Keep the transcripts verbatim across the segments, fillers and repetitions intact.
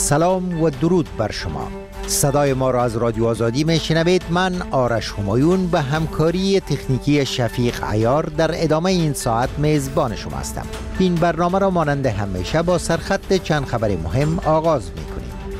سلام و درود بر شما. صدای ما را از رادیو آزادی میشنوید. من آرش همایون به همکاری تکنیکی شفیق عیار در ادامه این ساعت میزبان شما هستم. این برنامه را مانند همیشه با سرخط چند خبر مهم آغاز میکنیم.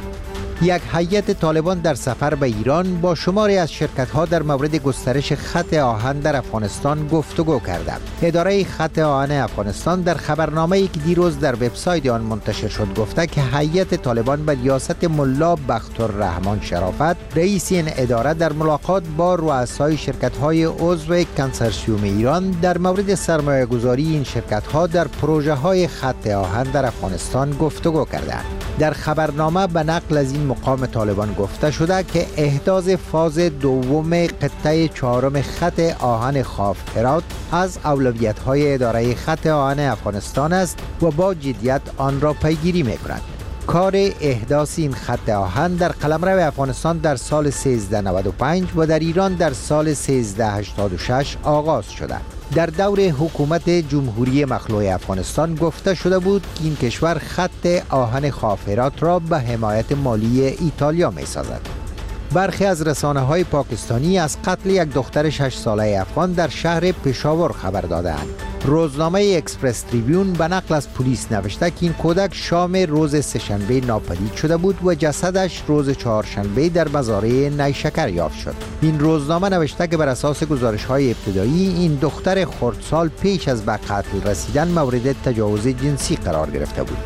یک هیئت طالبان در سفر به ایران با شماری از شرکت‌ها در مورد گسترش خط آهن در افغانستان گفتگو کرده. اداره خط آهن افغانستان در خبرنامه‌ای که دیروز در وبسایت آن منتشر شد گفته که هیئت طالبان به ریاست ملا بختالرحمن شرافت رئیس این اداره در ملاقات با رؤسای شرکت‌های عضو کنسرسیوم ایران در مورد سرمایه‌گذاری این شرکت‌ها در پروژه‌های خط آهن در افغانستان گفتگو کردند. در خبرنامه به نقل از این مقام طالبان گفته شده که احداث فاز دوم قطعه چهارم خط آهن خاف هرات از اولویت‌های اداره خط آهن افغانستان است و با جدیت آن را پیگیری می‌کند. کار احداث این خط آهن در قلمرو افغانستان در سال سیزده نود و پنج و در ایران در سال سیزده هشتاد و شش آغاز شده. در دور حکومت جمهوری مخلوع افغانستان گفته شده بود که این کشور خط آهن خاف هرات را به حمایت مالی ایتالیا می سازد. برخی از رسانه‌های پاکستانی از قتل یک دختر شش ساله افغان در شهر پشاور خبر دادند. روزنامه اکسپرس تریبیون به نقل از پلیس نوشته که این کودک شام روز سه‌شنبه ناپدید شده بود و جسدش روز چهارشنبه در مزارع نیشکر یافت شد. این روزنامه نوشته که بر اساس گزارش‌های ابتدایی این دختر خردسال پیش از به قتل رسیدن مورد تجاوز جنسی قرار گرفته بود.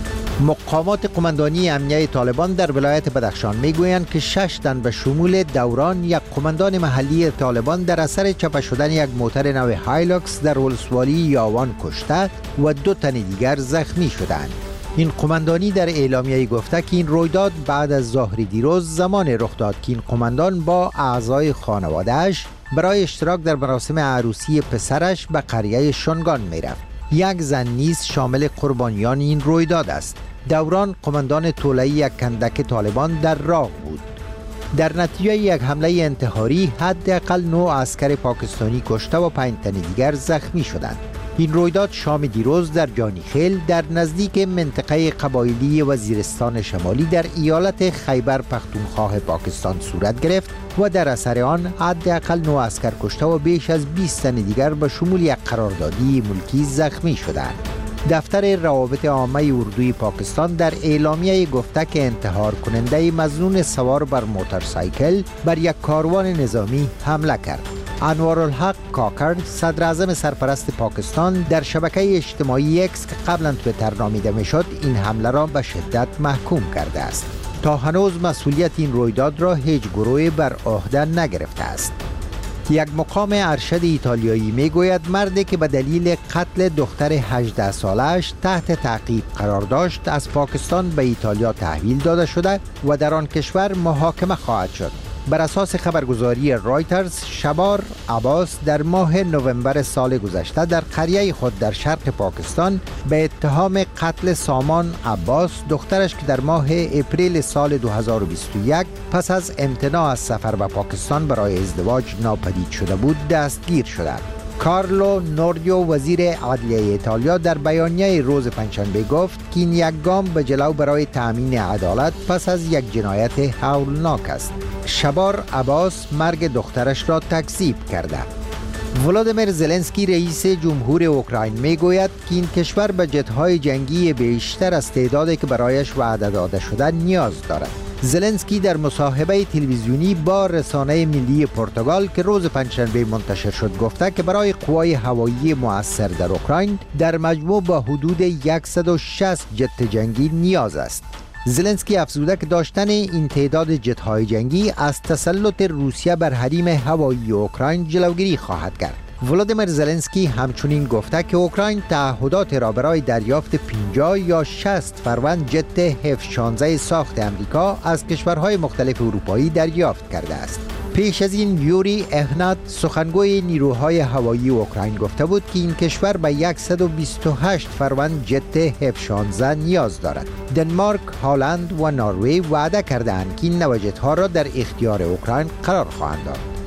مقامات قماندانی امنیه طالبان در ولایت بدخشان میگویند که شش تن به شمول دوران یک قماندان محلی طالبان در اثر چپه شدن یک موتر نو هایلوکس در ولسوالی یاوان کشته و دو تن دیگر زخمی شدند. این قماندانی در اعلامیه گفته که این رویداد بعد از ظهر دیروز زمان رخ داد که این قماندان با اعضای خانواده‌اش برای اشتراک در مراسم عروسی پسرش به قریه شنگان میرفت. یک زن نیز شامل قربانیان این رویداد است. دوران قماندان طوله‌ای یک کندک طالبان در راه بود. در نتیجه یک حمله انتحاری حداقل نه عسکر پاکستانی کشته و پنج تن دیگر زخمی شدند. این رویداد شام دیروز در جانیخیل در نزدیک منطقه قبایلی وزیرستان شمالی در ایالت خیبر پختونخوا پاکستان صورت گرفت و در اثر آن حداقل نه عسکر کشته و بیش از بیست تن دیگر به شمول یک قراردادی ملکی زخمی شدند. دفتر روابط عامه اردوی پاکستان در اعلامیه گفته که انتحار کننده مظنون سوار بر موتورسایکل بر یک کاروان نظامی حمله کرد. انوارالحق کاکر صدر اعظم سرپرست پاکستان در شبکه اجتماعی اکس که قبلا تویتر نامیده میشد این حمله را به شدت محکوم کرده است. تا هنوز مسئولیت این رویداد را هیچ گروهی بر عهده نگرفته است. یک مقام ارشد ایتالیایی میگوید مردی که به دلیل قتل دختر هجده سالش تحت تعقیب قرار داشت از پاکستان به ایتالیا تحویل داده شده و در آن کشور محاکمه خواهد شد. بر اساس خبرگزاری رایترز، شبار عباس در ماه نوامبر سال گذشته در قریه خود در شرق پاکستان به اتهام قتل سامان عباس دخترش که در ماه اپریل سال دو هزار و بیست و یک پس از امتناع از سفر به پاکستان برای ازدواج ناپدید شده بود دستگیر شده. کارلو نوردیو وزیر عدلیه ایتالیا در بیانیه روز پنجشنبه گفت که این یک گام به جلو برای تأمین عدالت پس از یک جنایت هولناک است. شبار عباس مرگ دخترش را تکذیب کرده. ولادیمیر زلنسکی رئیس جمهور اوکراین میگوید که این کشور به جت‌های جنگی بیشتر از تعدادی که برایش وعده داده شده نیاز دارد. زلنسکی در مصاحبه تلویزیونی با رسانه ملی پرتغال که روز پنجشنبه منتشر شد گفته که برای قوای هوایی مؤثر در اوکراین در مجموع با حدود صد و شصت جت جنگی نیاز است. زلنسکی افزوده که داشتن این تعداد جت‌های جنگی از تسلط روسیه بر حریم هوایی اوکراین جلوگیری خواهد کرد. ولادیمیر زلنسکی همچنین گفته که اوکراین تعهدات را برای دریافت پنجاه یا شصت فروند جت اف شانزده ساخت امریکا از کشورهای مختلف اروپایی دریافت کرده است. پیش از این یوری اهنات سخنگوی نیروهای هوایی اوکراین گفته بود که این کشور به صد و بیست و هشت فروند جت اف شانزده نیاز دارد. دنمارک، هلند و نروژ وعده کردند که این نوع جت‌ها را در اختیار اوکراین قرار خواهند داد.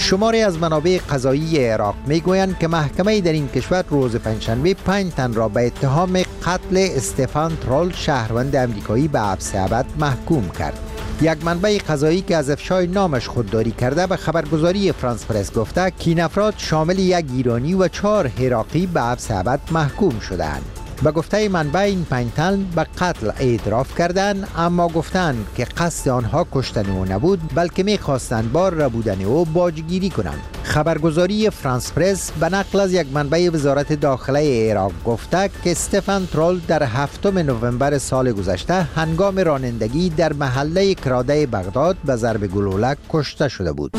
شماری از منابع قضایی عراق میگویند که محکمه در این کشور روز پنجشنبه پنج تن را به اتهام قتل استفان ترول شهروند امریکایی به حبس ابد محکوم کرد. یک منبع قضایی که از افشای نامش خودداری کرده به خبرگزاری فرانس پرس گفته که این افراد شامل یک ایرانی و چهار عراقی به حبس ابد محکوم شدند. به گفته منبع این پنج تن به قتل اعتراف کردند، اما گفتند که قصد آنها کشتن او نبود بلکه می‌خواستند با ربودن او باجگیری کنند. خبرگزاری فرانس پرس به نقل از یک منبع وزارت داخله عراق گفته که استفان ترول در هفتم نوامبر سال گذشته هنگام رانندگی در محله کراده بغداد به ضرب گلوله کشته شده بود.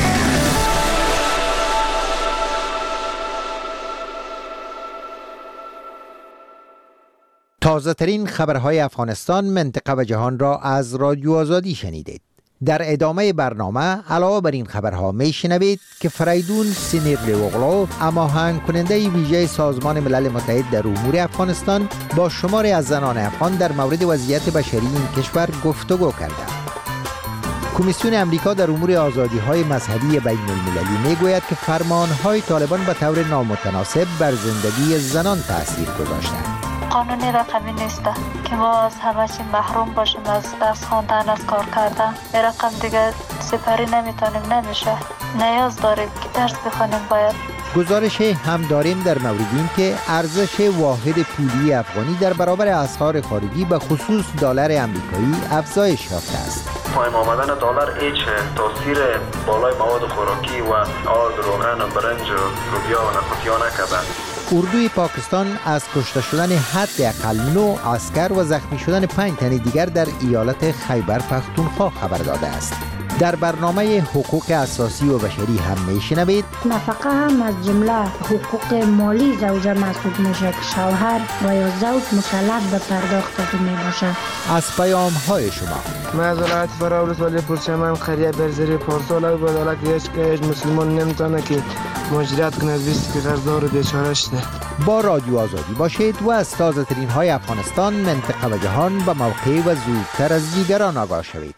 تازه ترین خبرهای افغانستان، منطقه و جهان را از رادیو آزادی شنیدید. در ادامه برنامه علاوه بر این خبرها میشنوید که فریدون سینیرلیوغلو، هماهنگ کننده ویژه سازمان ملل متحد در امور افغانستان، با شماری از زنان افغان در مورد وضعیت بشری این کشور گفتگو کرده. کمیسیون امریکا در امور آزادی‌های مذهبی بین المللی میگوید که فرمان‌های طالبان به طور نامتناسب بر زندگی زنان تأثیر گذاشته. قانونی رقمی نیست که ما از همه چی محروم باشیم، از درس خواندن، از کار کردن. این رقم دیگه سپری نمیتونیم، نمیشه. نیاز داریم که درس بخونیم. باید گزارش هم داریم در مورد این که ارزش واحد پولی افغانی در برابر اسعار خارجی به خصوص دلار آمریکایی افزایش یافته است. پایین آمدن دلار هیچ تاثیر بالای مواد خوراکی و آرد، روغن، برنج، لوبیا و نخودیا نکرده. اردوی پاکستان از کشته شدن حداقل نه عسکر و زخمی شدن پنج تن دیگر در ایالت خیبر پختونخوا خبر داده است. در برنامه حقوق اساسی و بشری هم میشنوید نفقه هم از جمله حقوق مالی زوجه محسوب میشه که شوهر و یا زوج مکلف به پرداخت می باشه. از پیام های شما معذرت فراورس ولی پرچمن خریه برزری پارسال بود، ولی که هیچ که مسلمان نمیتونه که مجریت کنه از بیست که غرضدار بیچاره شده. با رادیو آزادی باشید و از تازه ترین های افغانستان، منطقه و جهان به موقع و زودتر از دیگران آگاه شوید.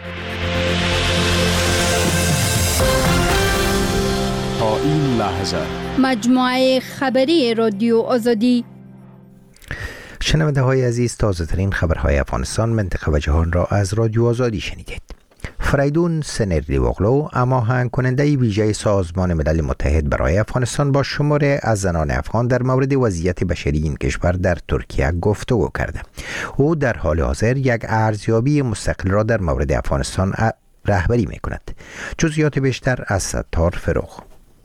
تا این لحظه مجموعه خبری رادیو آزادی. شنونده های عزیز، تازه ترین خبرهای افغانستان، منطقه و جهان را از رادیو آزادی شنیدید. فریدون سینیرلیوغلو، هماهنگ کننده ویژه سازمان ملل متحد برای افغانستان، با شماره از زنان افغان در مورد وضعیت بشری این کشور در ترکیه گفتگو کرده. او در حال حاضر یک ارزیابی مستقل را در مورد افغانستان رهبری می کند. جزئیات بیشتر از ستار فروغ.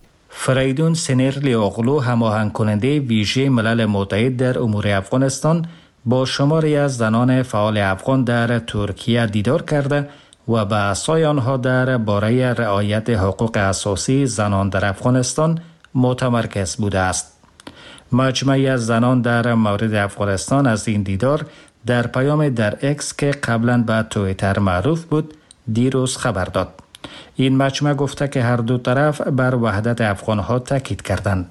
فریدون سینیرلیوغلو، هماهنگ کننده ویژه ملل متحد در امور افغانستان، با شماری از زنان فعال افغان در ترکیه دیدار کرده و به اسای آنها در باره رعایت حقوق اساسی زنان در افغانستان متمرکز بوده است. مجموعی از زنان در مورد افغانستان از این دیدار در پیام در اکس که قبلا به توییتر معروف بود دیروز خبر داد. این مجموعه گفته که هر دو طرف بر وحدت افغانها تاکید کردند.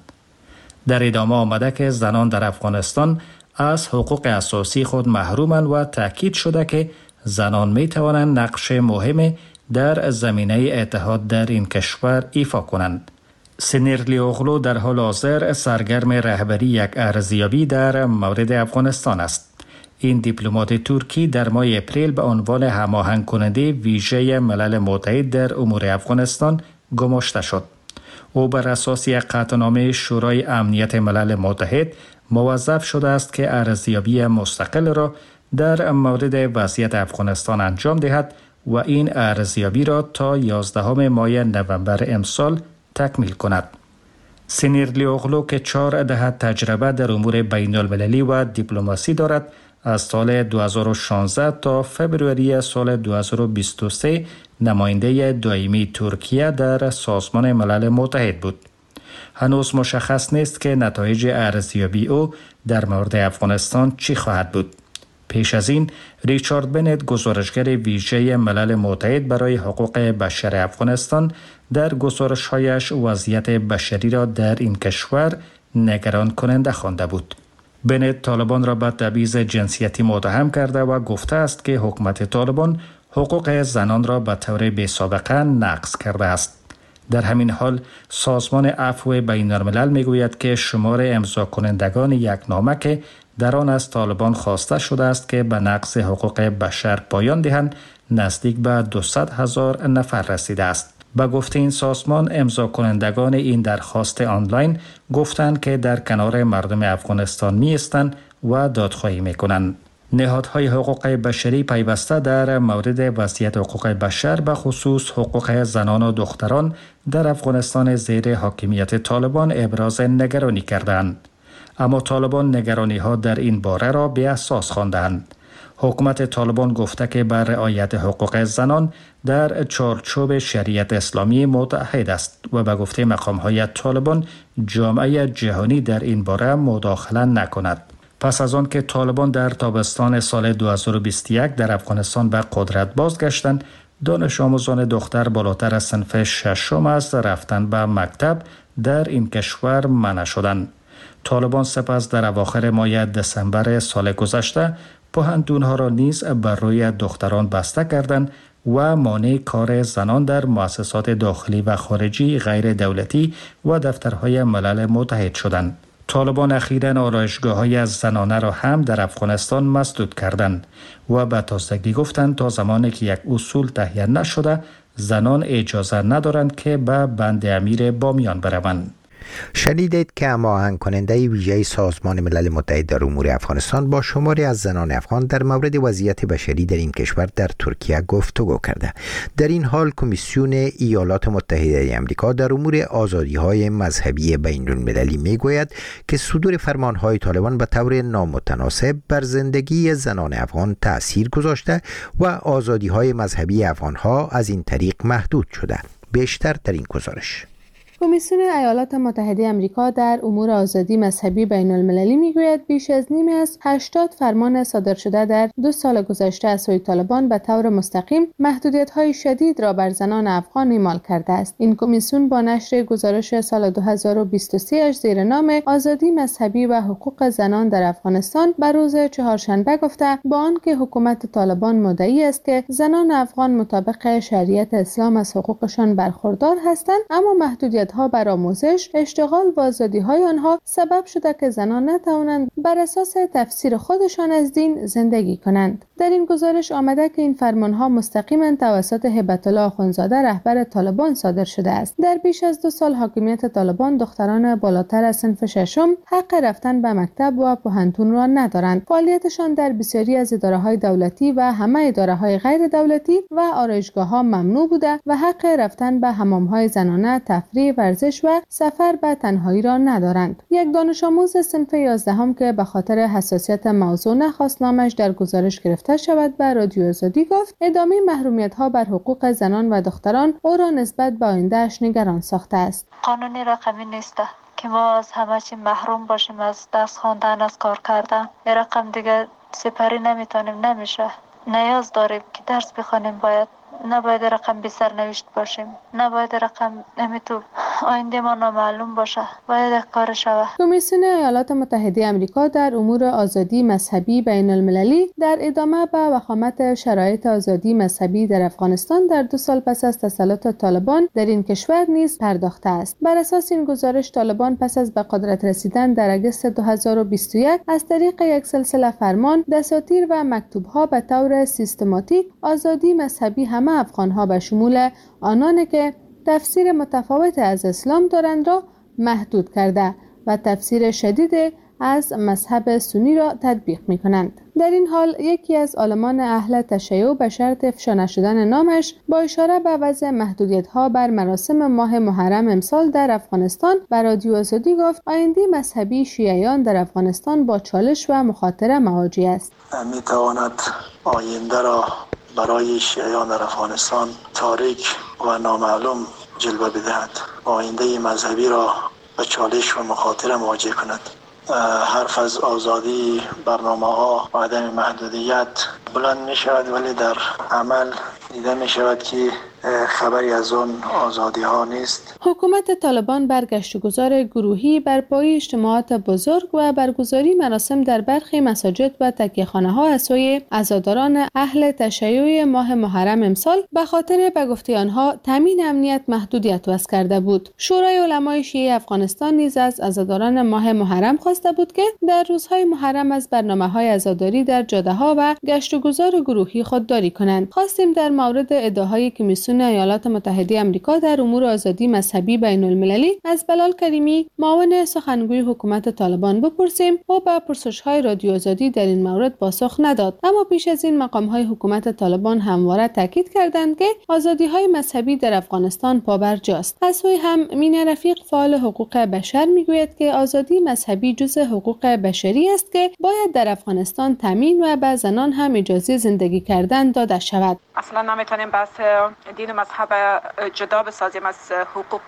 در ادامه آمده که زنان در افغانستان از حقوق اساسی خود محرومند و تاکید شده که زنان می توانند نقش مهم در زمینه اتحاد در این کشور ایفا کنند. سینیرلیوغلو در حال حاضر سرگرم رهبری یک ارزیابی در مورد افغانستان است. این دیپلمات ترکی در ماه اپریل به عنوان هماهنگ کننده ویژه ملل متحد در امور افغانستان گماشته شد. او بر اساس یک قطعنامه شورای امنیت ملل متحد موظف شده است که ارزیابی مستقل را در مورد وضعیت افغانستان انجام دهد و این ارزیابی را تا یازدهم ماه نوامبر امسال تکمیل کند. سینیرلیوغلو که چهار دهه تجربه در امور بین المللی و دیپلماسی دارد، از سال دو هزار و شانزده تا فوریه سال دو هزار و بیست و سه نماینده دائمی ترکیه در سازمان ملل متحد بود. هنوز مشخص نیست که نتایج ارزیابی او در مورد افغانستان چی خواهد بود. پیش از این ریچارد بنت، گزارشگر ویژه ملل متحد برای حقوق بشر افغانستان، در گزارش‌هایش وضعیت بشری را در این کشور نگران کننده خوانده بود. بنت طالبان را به تبعیض جنسیتی متهم کرده و گفته است که حکومت طالبان حقوق زنان را به طور بی‌سابقه نقض کرده است. در همین حال سازمان عفو بین الملل میگوید که شمار امضا کنندگان یک نامه که در آن از طالبان خواسته شده است که به نقض حقوق بشر پایان دهند نزدیک به دویست هزار نفر رسیده است. به گفته این سازمان امضا کنندگان این درخواست آنلاین گفتند که در کنار مردم افغانستان می ایستند و دادخواهی می کنند. نهادهای حقوق بشری پیوسته در مورد وضعیت حقوق بشر به خصوص حقوق زنان و دختران در افغانستان زیر حاکمیت طالبان ابراز نگرانی کردند. اما طالبان نگرانی ها در این باره را بی اساس خواندند. حکومت طالبان گفته که بر رعایت حقوق زنان در چارچوب شریعت اسلامی متعهد است و به گفته مقام‌های طالبان جامعه جهانی در این باره مداخله نکند. پس از آن که طالبان در تابستان سال دو هزار و بیست و یک در افغانستان به قدرت بازگشتند، دانش آموزان دختر بالاتر از صنف ششم از رفتن به مکتب در این کشور منع شدند. طالبان سپس در اواخر ماه دسامبر سال گذشته پوهنتون‌ها را نیز بر روی دختران بسته کردند و مانع کار زنان در مؤسسات داخلی و خارجی غیر دولتی و دفترهای ملل متحد شدند. طالبان اخیراً آرایشگاه‌های از زنانه را هم در افغانستان مسدود کردند و به تازگی گفتند تا زمانی که یک اصول تهیه نشده زنان اجازه ندارند که به بند امیر بامیان بروند. شنیدید که هماهنگ کننده ویژه سازمان ملل متحد در امور افغانستان با شماری از زنان افغان در مورد وضعیت بشری در این کشور در ترکیه گفتگو کرده. در این حال کمیسیون ایالات متحده آمریکا در امور آزادی‌های مذهبی بین المللی میگوید که صدور فرمان‌های طالبان به طور نامتناسب بر زندگی زنان افغان تأثیر گذاشته و آزادی‌های مذهبی افغان‌ها از این طریق محدود شده. بیشتر در این گزارش. کمیسیون ایالات متحده آمریکا در امور آزادی مذهبی بین المللی میگوید بیش از نیمی از هشتاد فرمان صادر شده در دو سال گذشته از سوی طالبان به طور مستقیم محدودیت‌های شدید را بر زنان افغان اعمال کرده است. این کمیسیون با نشر گزارش سال دو هزار و بیست و سه زیر نام آزادی مذهبی و حقوق زنان در افغانستان بر روز چهارشنبه گفته با آنکه حکومت طالبان مدعی است که زنان افغان مطابق شریعت اسلام از حقوقشان برخوردار هستند، اما محدودیت ها بر آموزش، اشتغال و آزادی‌های آنها سبب شده که زنان نتوانند بر اساس تفسیر خودشان از دین زندگی کنند. در این گزارش آمده که این فرمان‌ها مستقیما توسط هبت الله آخوندزاده رهبر طالبان صادر شده است. در بیش از دو سال حاکمیت طالبان دختران بالاتر از صنف ششم حق رفتن به مکتب و پوهنتون را ندارند. فعالیتشان در بسیاری از اداره‌های دولتی و همه اداره‌های غیر دولتی و آرایشگاه‌ها ممنوع بوده و حق رفتن به حمام‌های زنانه، تفریح، ورزش و سفر به تنهایی را ندارند. یک دانش آموز صنف یازدهم که به خاطر حساسیت موضوع نخواست نامش در گزارش گرفته شود به رادیو آزادی گفت ادامه محرومیت‌ها بر حقوق زنان و دختران او را نسبت به آینده‌اش نگران ساخته است. قانونی رقمی نیست که ما از همه چی محروم باشیم، از دست خواندن، از کار کردن. این رقم دیگه سپری نمیتونیم، نمیشه. نیاز داریم که درس بخونیم، باید نباید رقم بی سرنوشت باشیم، نباید رقم نمیتو آینده ما نامعلوم باشه، باید کار شوه. کمیسیون ایالات متحده آمریکا در امور آزادی مذهبی بین المللی در ادامه به وخامت شرایط آزادی مذهبی در افغانستان در دو سال پس از تسلط طالبان در این کشور نیز پرداخته است. بر اساس این گزارش طالبان پس از به قدرت رسیدن در اگست دو هزار و بیست و یک از طریق یک سلسله فرمان، دساتیر و مکتوب‌ها به طور سیستماتیک آزادی مذهبی همه افغان‌ها به شمول آنانی که تفسیر متفاوت از اسلام دارند را محدود کرده و تفسیر شدید از مذهب سنی را تطبیق می‌کنند. در این حال یکی از عالمان اهل تشیع به شرط افشا نشدن نامش با اشاره به وضع محدودیت‌ها بر مراسم ماه محرم امسال در افغانستان بر رادیو آزادی گفت آینده مذهبی شیعیان در افغانستان با چالش و مخاطره مواجه است. می‌تواند آینده را برای شیعیان در افغانستان تاریک و نامعلوم جلوه بدهد، آینده مذهبی را به چالش و مخاطره مواجه کند. حرف از آزادی، برنامه ها و عدم محدودیت بلند می شود، ولی در عمل دیده می شود که خبری از اون آزادی ها نیست. حکومت طالبان بر گشتگذار گروهی بر پایه اجتماعات بزرگ و برگزاری مراسم در برخی مساجد و تکیه‌خانه ها از سوی عزاداران اهل تشیع ماه محرم امسال به خاطر به گفته آنها تامین امنیت محدودیت وضع کرده بود. شورای علمای شیعه افغانستان نیز از عزاداران ماه محرم خواسته بود که در روزهای محرم از برنامه‌های عزاداری در جاده‌ها و گشتگذار گروهی خودداری کنند. خواستیم در مورد ادعاهای کمیسیون ایالات متحده آمریکا در امور آزادی مذهبی بین المللی از بلال کریمی معاون سخنگوی حکومت طالبان بپرسیم و به پرسش‌های رادیو آزادی در این مورد پاسخ نداد. اما پیش از این مقام‌های حکومت طالبان همواره تاکید کردند که آزادی‌های مذهبی در افغانستان پابرجاست. از سوی هم مینه رفیق فعال حقوق بشر میگوید که آزادی مذهبی جزء حقوق بشری است که باید در افغانستان تامین و به زنان هم اجازه زندگی کردن داده شود. اصلا نمیتونیم بحث دین و مذهب جدا بسازیم از حقوق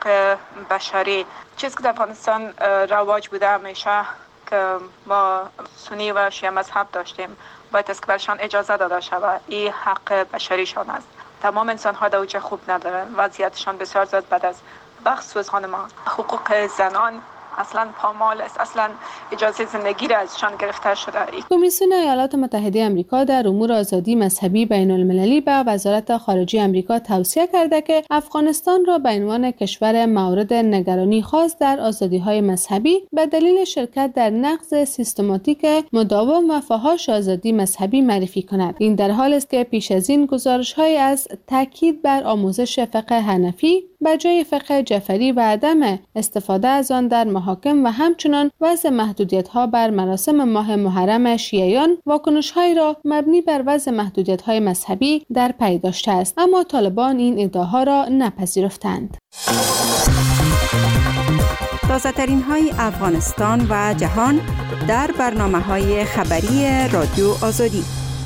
بشری. چیزی که در افغانستان رواج بوده همیشه که ما سنی و شیعه مذهب داشتیم، باید است که برشان اجازه داده شود. این حق بشریشان است. تمام انسان ها دوجه خوب ندارن، وضعیتشان بسیار زیاد بد است. بخصوص خانم حقوق زنان اصلا پامال است، اصلا اجازه زندگی را ازشان گرفته شده. کمیسیون ایالات متحده آمریکا در امور آزادی مذهبی بین المللی به وزارت خارجه آمریکا توصیه کرده که افغانستان را به عنوان کشور مورد نگرانی خاص در آزادی‌های مذهبی به دلیل شرکت در نقض سیستماتیک مداوم و فحاش آزادی مذهبی معرفی کند. این در حال است که پیش از این گزارش‌های از تاکید بر آموزش فقه حنفی به جای فقه جعفری و عدم استفاده از آن در محاکم و همچنان وضع محدودیت‌ها بر مراسم ماه محرم شیعیان واکنش‌هایی را مبنی بر وضع محدودیت‌های مذهبی در پی داشته است، اما طالبان این ادعاها را نپذیرفتند. تازه‌ترین های افغانستان و جهان در برنامه‌های خبری رادیو آزادی.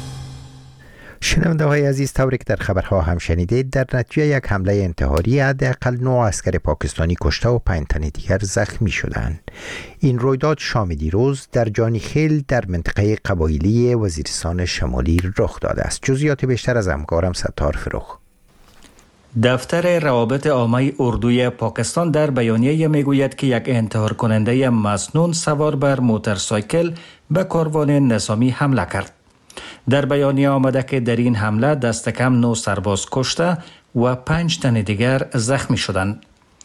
شنونده های عزیز، طوری که در خبرها هم شنیدید، در نتیجه یک حمله انتحاری حداقل نه اسکر پاکستانی کشته و پنج تن دیگر زخمی شدند. این رویداد شام دیروز در جانیخیل در منطقه قبایلی وزیرستان شمالی رخ داده است. جزئیات بیشتر از همکارم ستار فروخ. دفتر روابط عامه اردوی پاکستان در بیانیه میگوید که یک انتحار کننده مسنون سوار بر موتورسایکل به کاروان نظامی حمله کرد. در بیانیه آمده که در این حمله دست کم نه سرباز کشته و پنج تن دیگر زخمی شدند.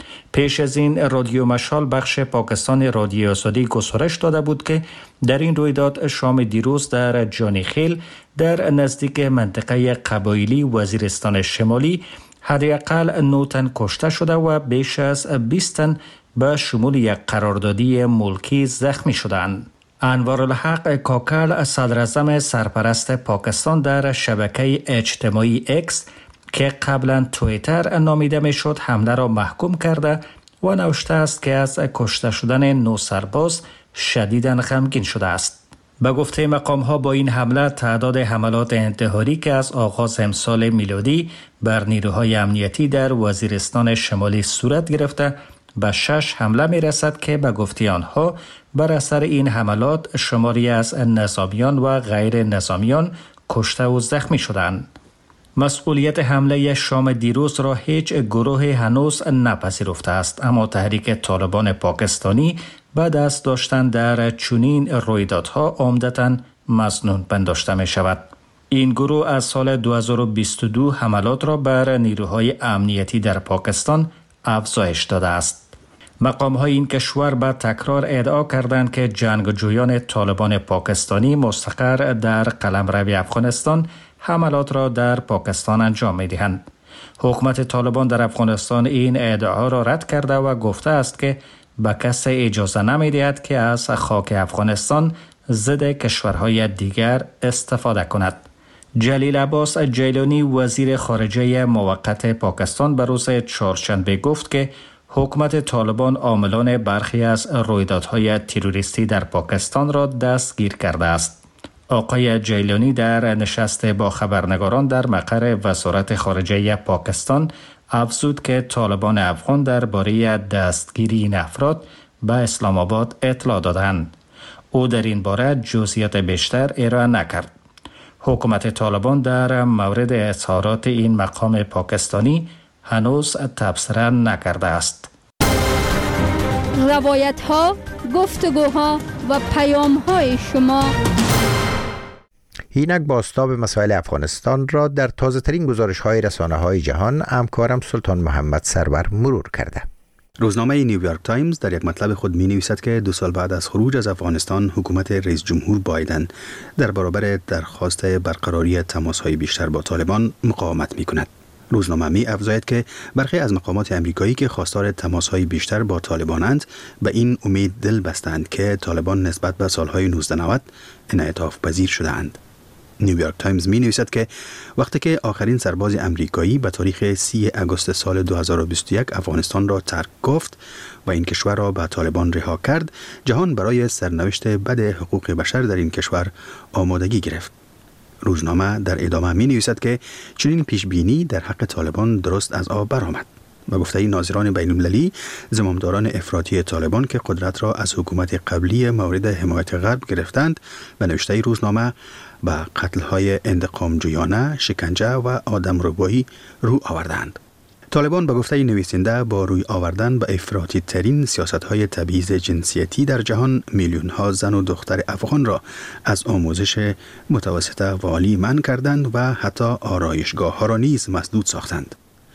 پیش از این رادیو مشال بخش پاکستان رادیو آزادی گزارش داده بود که در این رویداد شام دیروز در جانیخیل در نزدیک منطقه قبایلی وزیرستان شمالی حداقل نه تن کشته شده و بیش از بیست تن به شمول یک قراردادی ملکی زخمی شدند. انوارالحق کاکل صدراعظم سرپرست پاکستان در شبکه اجتماعی اکس که قبلا توییتر نامیده میشد حمله را محکوم کرده و نوشته است که از کشته شدن نه سرباز شدیداً غمگین شده است. به گفته مقام ها با این حمله تعداد حملات انتحاری که از آغاز امسال میلادی بر نیروهای امنیتی در وزیرستان شمالی صورت گرفته به شش حمله می رسد که به گفته آنها بر اثر این حملات شماری از نظامیان و غیر نظامیان کشته و زخمی شدند. مسئولیت حمله شام دیروز را هیچ گروه هنوز نپذیرفته است، اما تحریک طالبان پاکستانی به دست داشتن در چنین رویدادها عمدتاً مسنون پنداشته می شود. این گروه از سال دو هزار و بیست و دو حملات را بر نیروهای امنیتی در پاکستان افزایش داده است. مقام‌های این کشور به تکرار ادعا کردند که جنگجویان طالبان پاکستانی مستقر در قلمرو افغانستان حملات را در پاکستان انجام می‌دهند. حکومت طالبان در افغانستان این ادعا را رد کرده و گفته است که به کسی اجازه نمی‌دهد که از خاک افغانستان ضد کشورهای دیگر استفاده کند. جلیل عباس جیلانی وزیر خارجه موقت پاکستان به روز چهارشنبه گفت که حکومت طالبان عاملان برخی از رویدادهای تروریستی در پاکستان را دستگیر کرده است. آقای جیلانی در نشست با خبرنگاران در مقر وزارت خارجه پاکستان افزود که طالبان افغان درباره دستگیری این افراد به اسلام آباد اطلاع دادند. او در این باره جزئیات بیشتر ارائه نکرد. حکومت طالبان در مورد اظهارات این مقام پاکستانی هنوز تبصره نکرده است. روایت ها، گفتگوها و پیام های شما. اینک بازتاب مسائل افغانستان را در تازه ترین گزارش های رسانه های جهان همکارم سلطان محمد سرور مرور کرده. روزنامه نیویورک تایمز در یک مطلب خود می نویسد که دو سال بعد از خروج از افغانستان، حکومت رئیس جمهور بایدن در برابر درخواست برقراری تماس‌های بیشتر با طالبان مقاومت می کند. روزنامه می افزاید که برخی از مقامات امریکایی که خواستار تماس‌های بیشتر با طالبانند به این امید دل بستند که طالبان نسبت به سالهای نوزده نود انعطاف پذیر شده‌اند. نیویورک تایمز می نویسد که وقتی که آخرین سرباز امریکایی به تاریخ سی آگوست سال دو هزار و بیست و یک افغانستان را ترک گفت و این کشور را به طالبان رها کرد، جهان برای سرنوشت بد حقوق بشر در این کشور آمادگی گرفت. روزنامه در ادامه می نویسد که چنین پیش بینی در حق طالبان درست از آب برآمد. به گفته ناظران بین المللی، زمامداران افراطی طالبان که قدرت را از حکومت قبلی مورد حمایت غرب گرفتند، به نوشته روزنامه به قتل‌های انتقامجویانه، شکنجه و آدمربایی رو آوردند. طالبان به گفته نویسنده با روی آوردن به افراطی ترین سیاست‌های تبعیض جنسیتی در جهان، میلیون‌ها زن و دختر افغان را از آموزش متوسطه و عالی منع کردند و حتی آرایشگاه‌ها را نیز مسدود ساختند.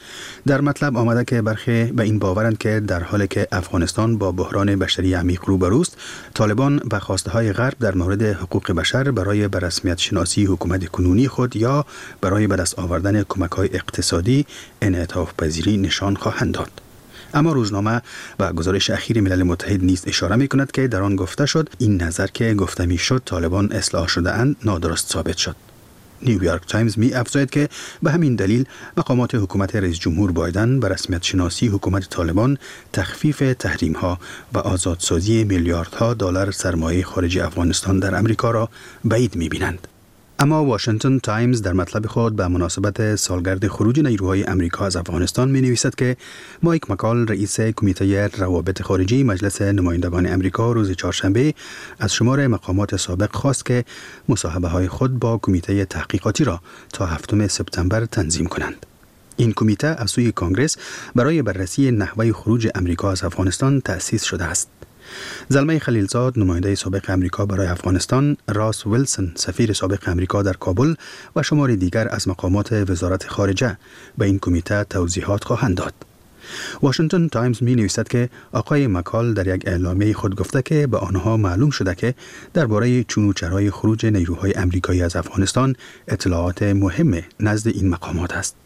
در مطلب آمده که برخی به این باورند که در حالی که افغانستان با بحران بشری عمیق روبروست، طالبان به خواسته‌های غرب در مورد حقوق بشر برای به رسمیت شناسی حکومت کنونی خود یا برای به دست آوردن کمک‌های اقتصادی انعطاف پذیری نشان خواهند داد. اما روزنامه و گزارش اخیر ملل متحد نیز اشاره می کند که در آن گفته شد این نظر که گفته می شد طالبان اصلاح شده اند نادرست ثابت شد. نیویورک تایمز می افزاید که به همین دلیل مقامات حکومت رئیس جمهور بایدن به رسمیت شناسی حکومت طالبان تخفیف تحریم ها و آزادسازی میلیاردها دلار سرمایه خارجی افغانستان در امریکا را بعید می بینند. اما واشنگتن تایمز در مطلب خود به مناسبت سالگرد خروج نیروهای امریکا از افغانستان می نویسد که مایک مکال، رئیس کمیته روابط خارجی مجلس نمایندگان امریکا، روز چهارشنبه از شمار مقامات سابق خواست که مصاحبه های خود با کمیته تحقیقاتی را تا هفتم سپتامبر تنظیم کنند. این کمیته از سوی کانگرس برای بررسی نحوه خروج امریکا از افغانستان تأسیس شده است. زلمه خلیلزاد، نماینده سابق امریکا برای افغانستان، راس ویلسون، سفیر سابق امریکا در کابل و شمار دیگر از مقامات وزارت خارجه به این کمیته توضیحات خواهند داد. واشنگتن تایمز می نویسد که آقای مکال در یک اعلامیه خود گفته که به آنها معلوم شده که درباره چون و چرای خروج نیروهای امریکایی از افغانستان اطلاعات مهم نزد این مقامات است.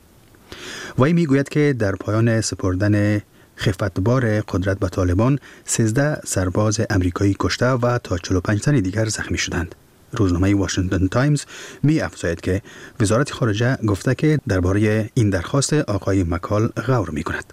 وی می گوید که در پایان سپردن خفتبار قدرت به طالبان، سیزده سرباز امریکایی کشته و تا چهل و پنج تن دیگر زخمی شدند. روزنامه واشنگتن تایمز می افزاید که وزارت خارجه گفته که درباره این درخواست آقای مکال غور می کند.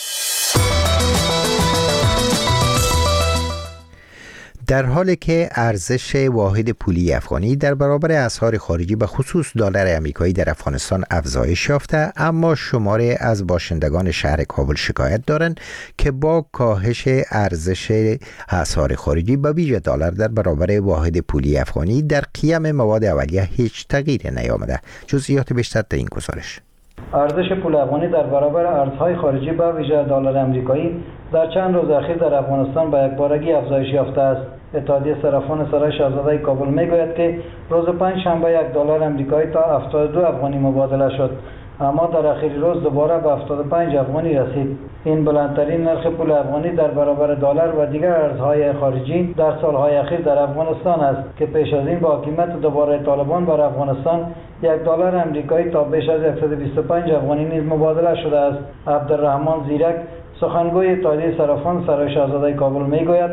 در حالی که ارزش واحد پولی افغانی در برابر اسعار خارجی به خصوص دلار آمریکایی در افغانستان افزایش یافته، اما شماری از باشندگان شهر کابل شکایت دارند که با کاهش ارزش اسعار خارجی به ویژه دلار در برابر واحد پولی افغانی در قیم مواد اولیه هیچ تغییری نیامده. جزئیات بیشتر در این گزارش. ارزش پول افغانی در برابر ارزهای خارجی به ویژه دلار آمریکایی در چند روز اخیر در افغانستان به یکبارگی افزایش یافته است. اتحادیه صرافان سرای شاهزاده کابل میگوید که روز پنج شنبه یک دلار آمریکایی تا هفتاد و دو افغانی مبادله شد، اما در آخرین روز دوباره به هفتاد و پنج افغانی رسید. این بلندترین نرخ پول افغانی در برابر دلار و دیگر ارزهای خارجی در سالهای اخیر در افغانستان است که پیش از این با حکومت دوباره طالبان بر افغانستان یک دلار آمریکایی تا بیش از صد و بیست و پنج افغانی نیز مبادله شده است. عبدالرحمن زیرک، سخنگوی اتحادیه صرافان سرای شاهزاده کابل میگوید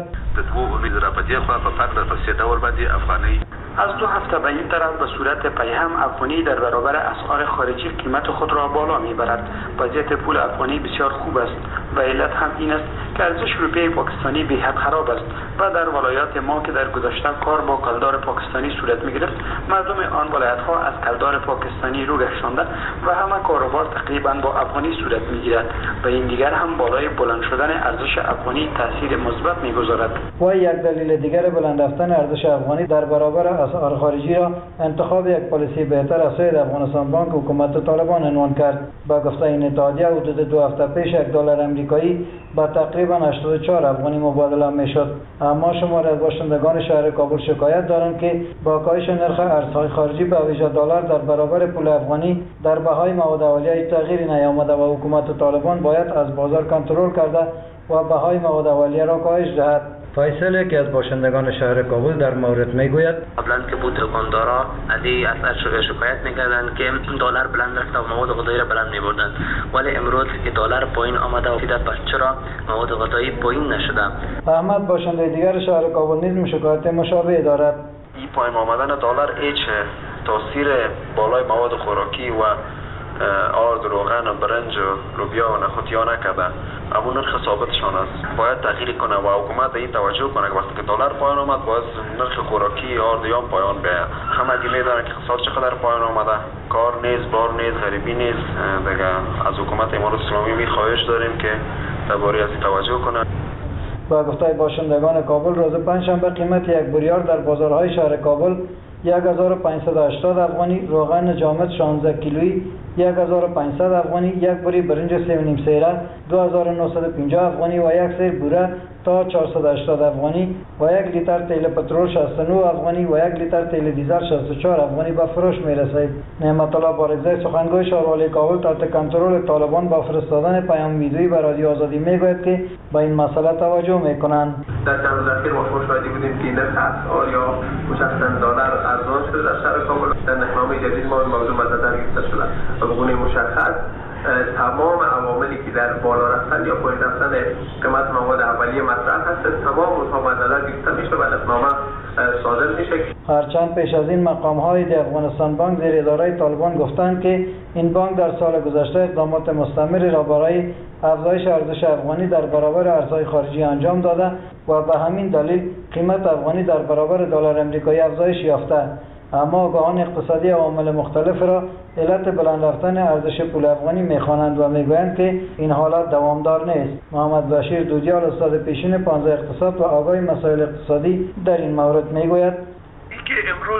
از دو هفته به این طرف به صورت پیهم افغانی در برابر اسعار خارجی قیمت خود را بالا میبرد. وضعیت پول افغانی بسیار خوب است. و علت هم این است که ارزش روپیه پاکستانی به حد خراب است و در ولایات ما که در گذشته کار با کلدار پاکستانی صورت می‌گرفت، مردم آن ولایت‌ها از کلدار پاکستانی رو گشتانده و همه کاروبار تقریبا با افغانی صورت می‌گیرد و این دیگر هم بالای بلند شدن ارزش افغانی تاثیر مثبت می‌گذارد. و یک دلیل دیگر بلند رفتن ارزش افغانی در برابر اسعار خارجی را انتخاب یک پالیسی بهتر از سوی افغانستان بانک حکومت طالبان عنوان کرد. با گفته این اتحادیه حدود دو هفته پیش یک دلار امریکایی با تقریبا هشتاد و چهار افغانی مبادله میشد. اما شمار از باشندگان شهر کابل شکایت دارند که با کاهش نرخ ارزهای خارجی به ویژه دلار در برابر پول افغانی در بهای مواد اولیه تغییری نیامده و حکومت طالبان باید از بازار کنترل کرده و بهای مواد اولیه را کاهش دهد. فیصل که از باشندگان شهر کابل در مورد میگوید قبلا که بود دکاندارا از این اثر شکایت میکردند که دلار بلند رفت و مواد غذایی را بلند میبردند، ولی امروز که دلار پایین آمده و دیدت پس چرا مواد غذایی پایین نشده. احمد باشنده دیگر شهر کابل نیز شکایت مشابه دارد. این پایین آمدن دلار هیچ تاثیر بالای مواد خوراکی و آرد، روغن، برنج و لوبیا و نخودیا نکرده، اما نرخ ثابتشان است. باید تغییر کنه و حکومت این توجه کنه که وقتی که دلار پایین آمد باید نرخ خوراکی آرد یا پایین بیاید. همه دیگه میدونن که اقتصاد چقدر پایین آمده، کار نیز، بار نیز، غریبی نیز. دیگه از حکومت امارات اسلامی می خواهش داریم که درباره از این توجه کنه. با گفته باشندگان کابل روز پنجشنبه قیمت یک بوریار در بازارهای شهر کابل یک هزار و پانصد و هشتاد افغانی، روغن جامد شانزده کیلویی یک هزار و پانصد افغانی، یک بوری برنج سه و نیم سیره دو هزار و نهصد و پنجاه افغانی و یک سیر بوره تا چهارصد و هشتاد افغانی و یک لیتر تیل پترول شصت و نه افغانی و یک لیتر تیل دیزل شصت و چهار افغانی به فروش میرسید. نعمت الله بارگزای سخنگوی شهروالی کابل تحت کنترل طالبان با فرستادن پیام ویدیویی به رادیو آزادی میگوید که به این مسئله توجه میکنند. در چند روز اخیر ما شاهد بودیم که نرخ اسعار یا مشخصا دلار ارزان شده در شهر کابل. در نقطه‌نامه جدید ما موضوع مد نظر گرفته شده و به گونه مشخص تمام عواملی که در بالا رفتن یا پایین رفتن قیمت مواد اولیه مطرح هست تمام اونها مد نظر گرفته میشه و نقطه‌نامه صادر میشه. هرچند پیش از این مقام‌های دی افغانستان بانک زیر اداره طالبان گفتند که این بانک در سال گذشته اقدامات مستمری را برای افزایش ارزش افغانی در برابر ارزهای خارجی انجام داده و به همین دلیل قیمت افغانی در برابر دلار امریکایی افزایش یافته. اما آگاهان اقتصادی عوامل مختلف را علت بلند رفتن ارزش پول افغانی میخوانند و میگویند که این حالت دوامدار نیست. محمد بشیر دودیال استاد پیشین پانزده اقتصاد و آگاه مسائل اقتصادی در این مورد میگوید که امروز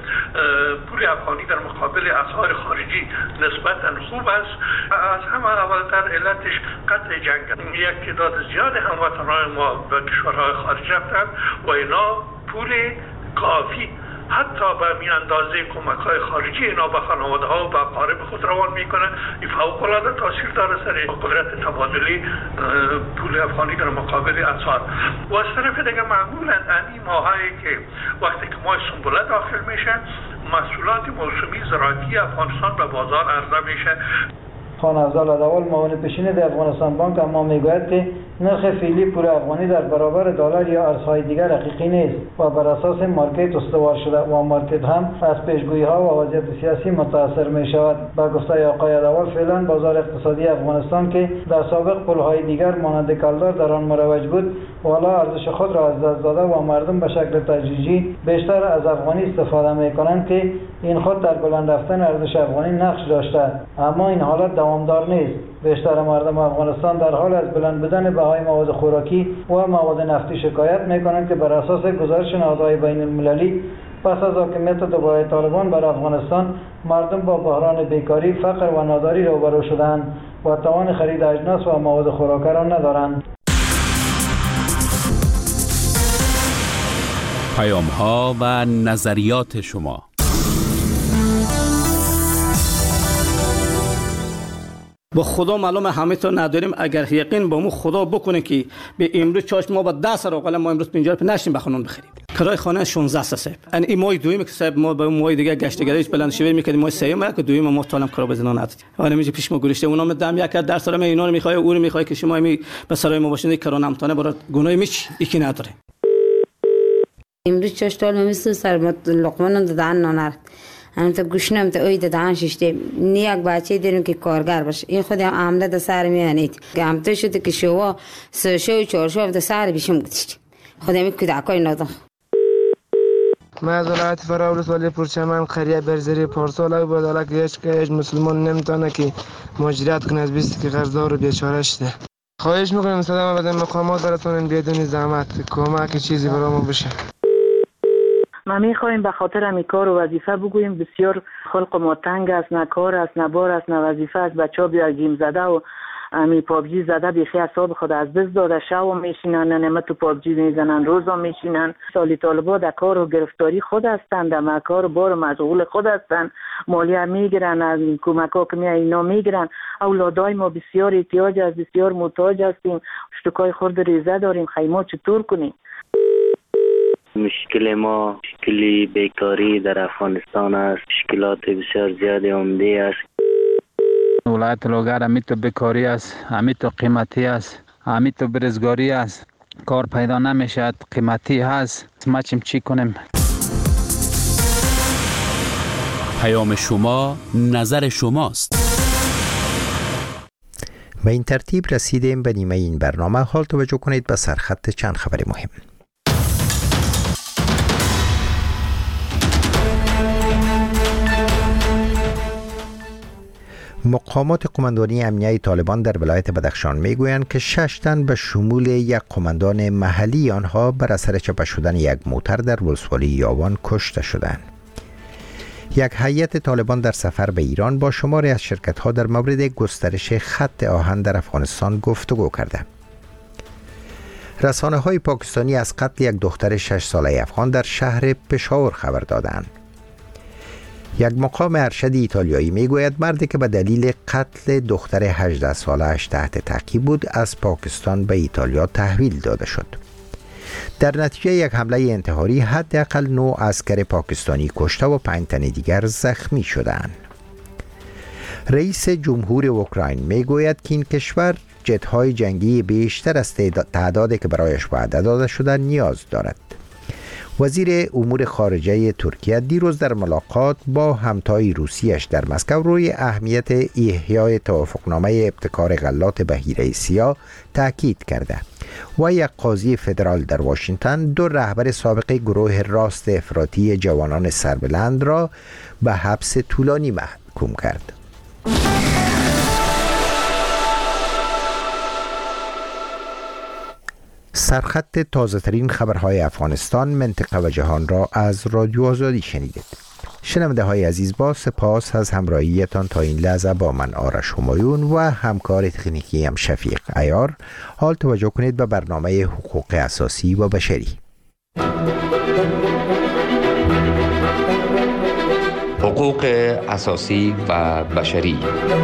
پول افغانی در مقابل اسعار خارجی نسبتاً خوب است. از همه اولتر علتش قطع جنگ است. یک تعداد زیاد هموطنان ما به کشورهای خارج رفتن و اینا پول کافی حتی به این اندازه کمک‌های خارجی اینا به خانواده‌ها و به اقارب خود روان میکنه. این فوق‌العاده تاثیر داره سر قدرت تبادلی پول افغانی در مقابل اسعار. و از طرف دیگه معمولاً این ماهایی که وقتی که ماه سنبله داخل میشه محصولات موسمی زراعتی افغانستان به بازار عرضه میشه. خان افضل عدوال معاون پیشین دی افغانستان بانک اما میگوید که نرخ فعلی پول افغانی در برابر دلار یا ارزهای دیگر حقیقی نیست و بر اساس مارکت استوار شده و مارکت هم از پیشگویی‌ها و وضعیت سیاسی متاثر می شود. با گفته آقای عدوال فعلا بازار اقتصادی افغانستان که در سابق پولهای دیگر مانند کلدار در آن مروج بود والا ارزش خود را از دست داده و مردم به شکل تدریجی بیشتر از افغانی استفاده می کنند که این خود در بلند رفتن ارزش افغانی نقش داشته. اما این حالت دوامدار نیست. بیشتر مردم افغانستان در حال از بلند بودن بهای مواد خوراکی و مواد نفتی شکایت میکنند که بر اساس گزارش نهادهای بین المللی پس از حاکمیت دوباره طالبان بر افغانستان مردم با بحران بیکاری، فقر و ناداری روبرو شدند و توان خرید اجناس و مواد خوراکی را ندارند. پیام ها و نظریات شما. با خدا معلومه همه تا نداریم. اگر یقین با مو خدا بکنه که به امروز چاش ما با ده سر اوقل ما امروز پنجاه روپیه نشیم بخونون بخریم. کرای خانه شانزده صاحب. ان این ماه دویم که صاحب ما با ماه دیگه گشتگاریش بلند شویم میکردیم ماه سوم که دویم ما تالم کرا بزنون ندید. اون میگه پیش ما گریشته اونا مدام یک در سر ما اینا رو میخوای او رو میخوای که شما می به سرای ما باشین کرا نمتانه برات گناه میچ یکی نداره. امروز چاش تال میسو سر لقمه دادن نانر هم تا گوشنم تا اوید دهان ششته نیاک بچه دیدن که کارگر باشه این خود هم عمله دا سر میانید که هم تو شده که شوا سه شو چهار شو دا سر بیشم گذاشت خودم یک کودکای نادان ما از ولایت فراولس ولی پرچمن قریه برزری پارسال بود حالا که هیچ که هیچ مسلمان نمیتونه که مهاجرت کنه از بیست که قرضدار و بیچاره شده. خواهش میکنم صدا ما بدن مقامات براتون بدون زحمت کمک چیزی برامون بشه. ما میخوایم به خاطر امی کار و وظیفه بگوییم بسیار خلق ما تنگ است، نه کار است، نه بار است، نه وظیفه است. بچه ها بیا گیم زده و امی پابجی زده بیخی اصاب خود از دست داده شو میشینن نمه تو پابجی میزنن روزا میشینن. سالی طالبا در کار و گرفتاری خود هستند، در مکار و بار و مشغول خود هستند، مالیه میگیرن از این کمک ها که می اینا میگیرن. اولادای ما بسیار احتیاج است، بسیار محتاج هستیم، اشتکای خورد ریزه داریم، خیمه چطور کنیم؟ مشکل ما مشکلی بیکاری در افغانستان است، مشکلات بسیار زیاد عمده است. ولایت لوگر همی تو بیکاری است، همی تو قیمتی است، همی تو برزگاری است، کار پیدا نمیشد، قیمتی هست، ما چیم چی کنیم؟ پیام شما نظر شماست. به این ترتیب رسیدیم به نیمه این برنامه. حال توجه کنید به سرخط چند خبر مهم. مقامات قماندانی امنیه طالبان در ولایت بدخشان میگویند که شش تن به شمول یک قماندان محلی آنها بر اثر چپه شدن یک موتر در ولسوالی یاوان کشته شدند. یک هیئت طالبان در سفر به ایران با شماری از شرکت‌ها در مورد گسترش خط آهن در افغانستان گفتگو کرده. رسانه‌های پاکستانی از قتل یک دختر شش ساله افغان در شهر پشاور خبر دادند. یک مقام ارشد ایتالیایی میگوید مردی که به دلیل قتل دختر هجده ساله‌اش تحت تعقیب بود از پاکستان به ایتالیا تحویل داده شد. در نتیجه یک حمله انتحاری حداقل نه عسکر پاکستانی کشته و پنج تن دیگر زخمی شدند. رئیس جمهور اوکراین میگوید که این کشور جت‌های جنگی بیشتر از تعدادی که برایش وعده داده شده نیاز دارد. وزیر امور خارجه ترکیه دیروز در ملاقات با همتای روسیش در مسکو روی اهمیت احیای توافقنامه ابتکار غلات بحیره سیاه تاکید کرده و یک قاضی فدرال در واشنگتن دو رهبر سابق گروه راست افراطی جوانان سربلند را به حبس طولانی محکوم کرد. سرخط تازه ترین خبرهای افغانستان، منطقه و جهان را از رادیو آزادی شنیدید. شنونده های عزیز، با سپاس از همراهیتان تا این لحظه با من آرش همایون و همکار تکنیکی هم شفیق عیار. حال توجه کنید به برنامه حقوق اساسی و بشری. حقوق اساسی و بشری.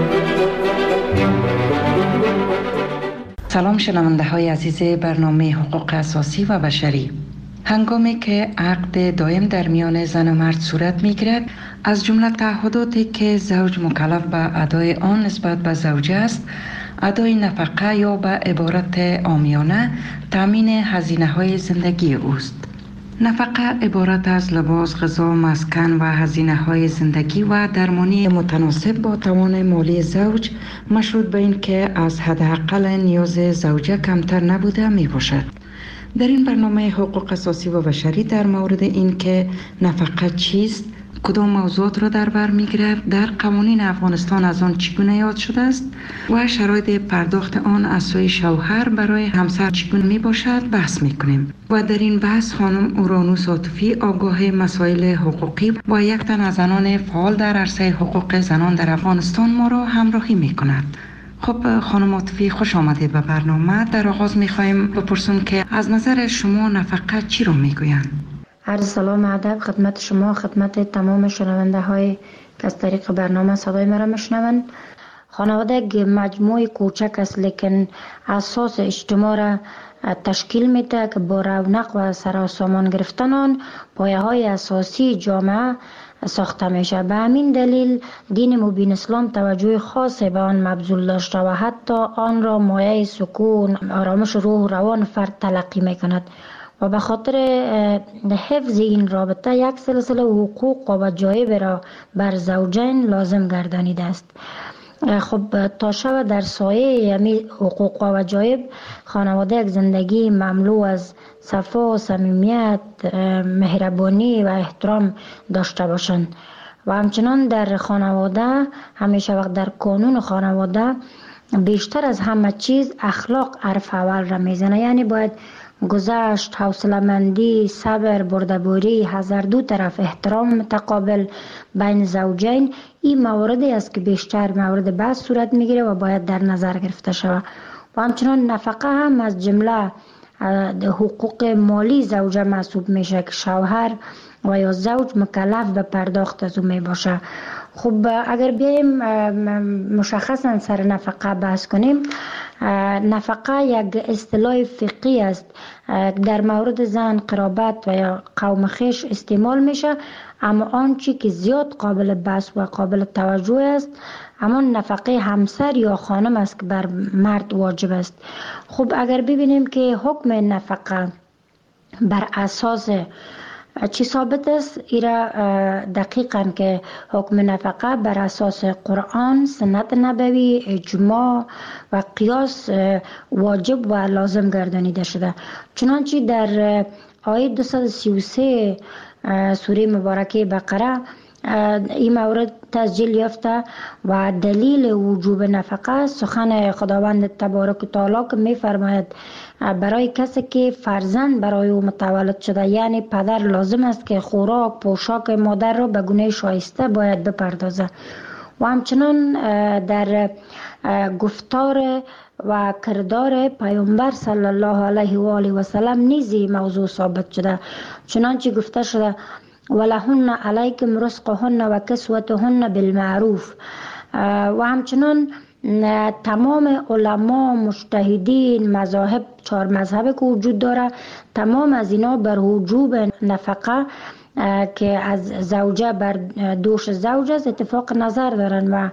سلام شنونده های عزیز برنامه حقوق اساسی و بشری. هنگامی که عقد دائم در میان زن و مرد صورت می گیرد، از جمله تعهداتی که زوج مکلف به ادای آن نسبت به زوجه است، ادای نفقه یا به عبارت عامیانه تامین هزینه های زندگی اوست. نفقه عبارت از لباس، غذا، مسکن و هزینه های زندگی و درمانی متناسب با توان مالی زوج، مشروط به این که از حداقل نیاز زوجه کمتر نبوده می باشد. در این برنامه حقوق اساسی و بشری در مورد این که نفقه چیست، کدام موضوعات را در بر می‌گیرد، در قوانین افغانستان از آن چگونه یاد شده است و شرایط پرداخت آن از سوی شوهر برای همسر چگونه می باشد بحث می‌کنیم. و در این بحث خانم اورانوس عاطفی، آگاه مسائل حقوقی و یک تن از زنان فعال در عرصه حقوق زنان در افغانستان ما را همراهی می‌کند. خب خانم عاطفی، خوش آمدید به برنامه. در آغاز می‌خوایم بپرسیم که از نظر شما نفقه چی رو می‌گویند؟ عرض سلام ادب خدمت شما، خدمت تمام شنونده های که از طریق برنامه صدای مرا میشنوند. خانواده یک مجموعه کوچک است لیکن اساس اجتماع را تشکیل میده که با رونق و سراسامان گرفتن آن پایه های اساسی جامعه ساخته میشه. به همین دلیل دین مبین اسلام توجه خاص به آن مبذول داشته و حتی آن را مایه سکون، آرامش روح و روان فرد تلقی میکند. و به خاطر حفظ این رابطه یک سلسله حقوق و وجایب را بر زوجین لازم گردانیده است. خب تا شب در سایه یمی حقوق و وجایب خانواده یک زندگی مملو از صفا، صمیمیت، مهربانی و احترام داشته باشند و همچنان در خانواده همیشه وقت در قانون خانواده بیشتر از همه چیز اخلاق حرف اول را میزنه. یعنی باید گذشت، حوصله‌مندی، صبر، بردباری، هر دو طرف احترام متقابل بین زوجین این مواردی است که بیشتر مورد بحث صورت میگیره و باید در نظر گرفته شود. و همچنان نفقه هم از جمله حقوق مالی زوجه محسوب میشه که شوهر و یا زوج مکلف به پرداخت از او می باشه. خب اگر بیایم مشخصا سر نفقه بحث کنیم، نفقه یک اصطلاح فقهی است در مورد زن، قرابت و یا قوم خویش استعمال میشه، اما آنچه که زیاد قابل بحث و قابل توجه است همان نفقه همسر یا خانم است که بر مرد واجب است. خب اگر ببینیم که حکم نفقه بر اساس چی ثابت است؟ ایرا دقیقاً که حکم نفقه بر اساس قرآن، سنت نبوی، اجماع و قیاس واجب و لازم گردانیده شده. چنانچه در آیه دویست و سی و سه سوره مبارکه بقره این مورد تسجیل یافته و دلیل وجوب نفقه سخن خداوند تبارک و تعالی که می فرماید برای کسی که فرزند برای او متولد شده، یعنی پدر لازم است که خوراک پوشاک مادر را به گونه شایسته باید بپردازه. و همچنان در گفتار و کردار پیامبر صلی الله علیه و آله و سلم نیزی موضوع ثابت شده. چنانچه گفته شده ولهن علیکم رزقهن و کسوتهن بالمعروف. و همچنان تمام علما، مجتهدین، مذاهب، چهار مذهب که وجود داره، تمام از اینا بر وجوب نفقه که از زوجه بر دوش زوج است اتفاق نظر دارن و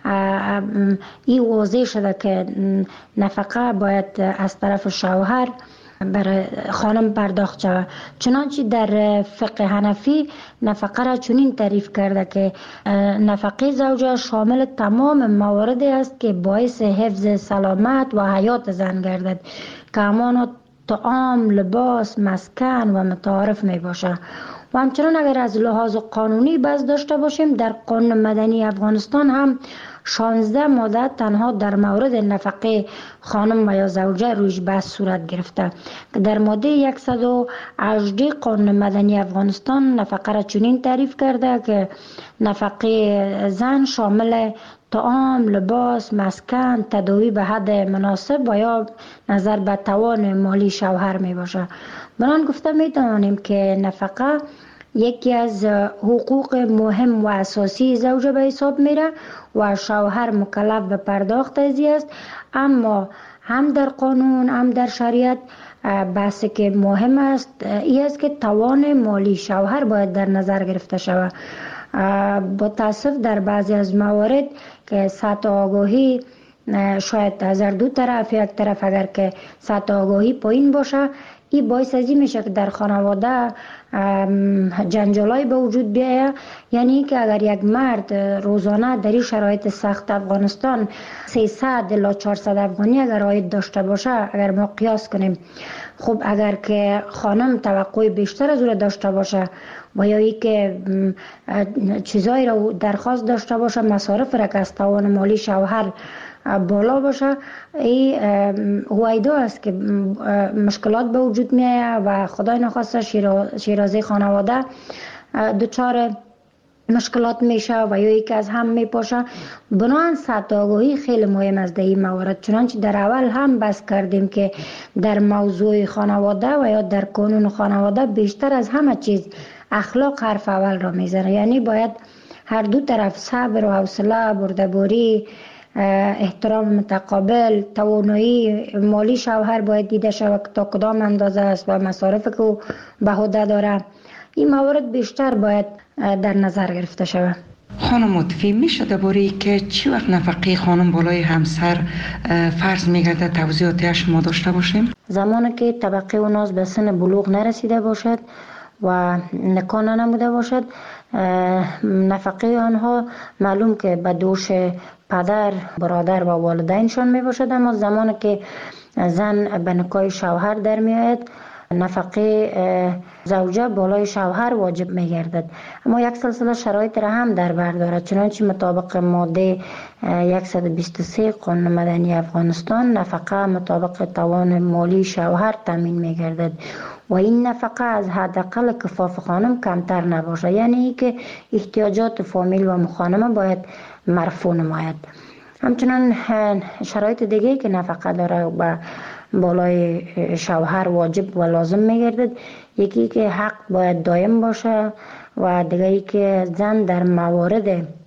این واضح شده که نفقه باید از طرف شوهر برای خانم پرداخت شود. چنانچه در فقه حنفی نفقه را چنین تعریف کرده که نفقه زوجه شامل تمام مواردی است که باعث حفظ سلامت و حیات زن گردد که همانا طعام، لباس، مسکن و متعارف می باشه. و همچنان اگر از لحاظ قانونی بحث داشته باشیم، در قانون مدنی افغانستان هم شانزده ماده تنها در مورد نفقه خانم و یا زوجه رویش بحث صورت گرفته که در ماده صد و هجده قانون مدنی افغانستان نفقه را چنین تعریف کرده که نفقه زن شامل طعام، لباس، مسکن، تداوی به حد مناسب و یا نظر به توان مالی شوهر می باشه. بران گفته می توانیم که نفقه یکی از حقوق مهم و اساسی زوجه به حساب میره و شوهر مکلف به پرداخت ازی است، اما هم در قانون هم در شریعت بحثی که مهم است این است که توان مالی شوهر باید در نظر گرفته شود. با تاسف در بعضی از موارد که سطح آگاهی شاید از دو طرف، یک طرف اگر که سطح آگاهی پایین باشه، این باعث ازی میشه که در خانواده جنجالای به وجود بیاید. یعنی که اگر یک مرد روزانه در این شرایط سخت افغانستان سیصد الی چهارصد افغانی اگر عاید داشته باشه، اگر ما قیاس کنیم، خب اگر که خانم توقع بیشتر از او داشته باشه و یا ای که چیزایی را درخواست داشته باشه، مصارف را که از توان مالی شوهر بالا باشه، این هویدا است که مشکلات به وجود می آید و خدای نخواسته شیرازه خانواده دچار مشکلات میشه و یا یکی از هم میپاشه. بنابراین سطح آگاهی خیلی مهم است در این موارد. چنانچه در اول هم بحث کردیم که در موضوع خانواده و یا در قانون خانواده بیشتر از همه چیز اخلاق حرف اول را میزنه. یعنی باید هر دو طرف صبر و حوصله، بردباری، احترام متقابل، توانایی مالی شوهر باید دیده شود تا کدام اندازه است و مصارف که او به عهده داره. این موارد بیشتر باید در نظر گرفته شود. خانم مطفی میشه درباره که چی وقت نفقه خانم بالای همسر فرض میگرده توضیحاتی شما داشته باشیم؟ زمانی که طبقه و ناز به سن بلوغ نرسیده باشد و نکاح نموده باشد، نفقه آنها معلوم که به دوش پدر، برادر و والدینشان می باشد، اما زمانی که زن به نکاح شوهر در می آید نفقه زوجه بالای شوهر واجب می گردد. اما یک سلسله شرایط را هم در بر دارد، چنانچه مطابق ماده صد و بیست و سه قانون مدنی افغانستان نفقه مطابق توان مالی شوهر تامین می گردد و این نفقه از حداقل کفاف خانم کمتر نباشه، یعنی که احتیاجات فامیل و مخانمه باید مرفوع نماید. همچنان شرایط دیگه که نفقه داره و بالای شوهر واجب و لازم میگردد، یکی که حق باید دائم باشه و دیگه که زن در موارد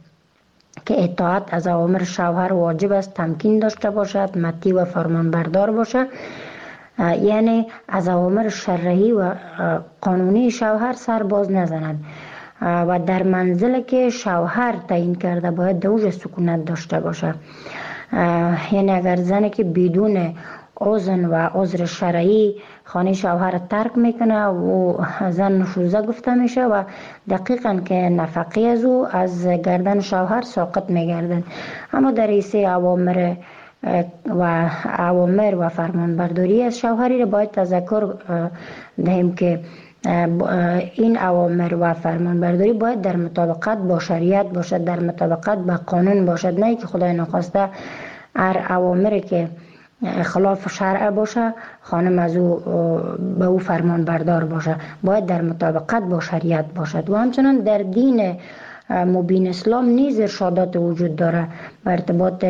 که اطاعت از اوامر شوهر واجب است تمکین داشته باشد، مطیع و فرمانبردار باشه، یعنی از اوامر شرعی و قانونی شوهر سر باز نزند و در منزل که شوهر تعیین کرده باید دوج سکونت داشته باشه. یعنی اگر زنی که بدون اذن و عذر شرعی خانه شوهر ترک میکنه و زن نشوزه گفته میشه و دقیقاً که نفقه از او از گردن شوهر ساقط میگردن. اما در حیث اوامر و اوامر و فرمانبرداری از شوهری را باید تذکر دهیم که این اوامر و فرمانبرداری باید در مطابقت با شریعت باشد، در مطابقت با قانون باشد، نه که خدای نخواسته هر اوامری که خلاف شرع باشه خانم از او به او فرمان بردار باشه، باید در مطابقت با شریعت باشد. و همچنان در دین مبین اسلام نیز ارشادات وجود داره به ارتباط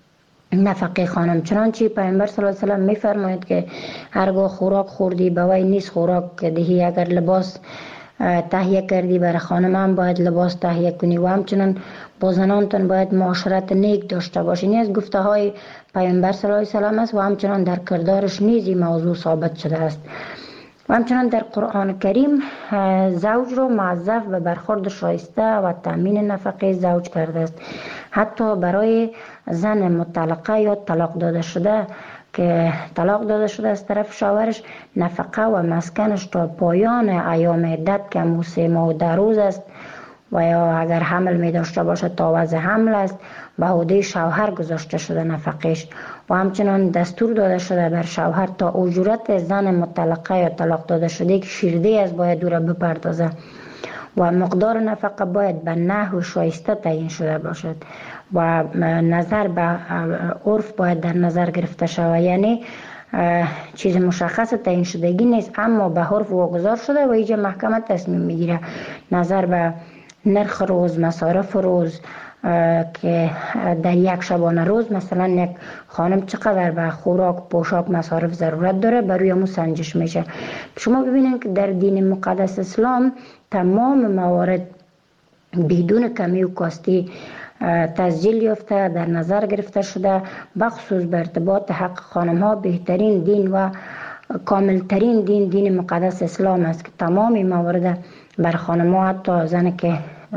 نفقه خانم، چنانچه پیامبر صلی الله علیه و سلم میفرماید که هرگاه خوراک خوردی به وی نیست خوراک دهی، اگر لباس تهیه کردی برای خانم هم باید لباس تهیه کنی و همچنان با زنانتان باید معاشرت نیک داشته باشی. این از گفته های پیامبر صلی الله علیه و سلم است و همچنان در کردارش نیز این موضوع ثابت شده است. و همچنان در قرآن کریم زوج را موظف به برخورد شایسته و تامین نفقه زوج کرده است. حتی برای زن مطلقه یا طلاق داده شده که طلاق داده شده از طرف شوهرش، نفقه و مسکنش تا پایان ایام عدت که موسه ماه و ده روز است و یا اگر حمل می داشته باشه تا وضع حمل است به عهده شوهر گذاشته شده نفقش. و همچنان دستور داده شده بر شوهر تا اجورت زن مطلقه یا طلاق داده شده که شیرده از باید او را بپردازه و مقدار نفقه باید به نحو شایسته تعیین شده باشد و نظر به عرف باید در نظر گرفته شود، یعنی چیز مشخص تعیین شدگی نیست اما به عرف واگذار شده و اینجا محکمه تصمیم میگیره نظر به نرخ روز، مصارف روز که در یک شبانه روز مثلا یک خانم چقدر به خوراک، پوشاک، مصارف ضرورت داره بر روی همون سنجش میشه. شما ببینید که در دین مقدس اسلام تمام موارد بدون کمی و کاستی تسجیل یافته در نظر گرفته شده، بخصوص به ارتباط حق خانم ها بهترین دین و کاملترین دین دین مقدس اسلام است که تمام موارد بر خانم ها، حتی زن که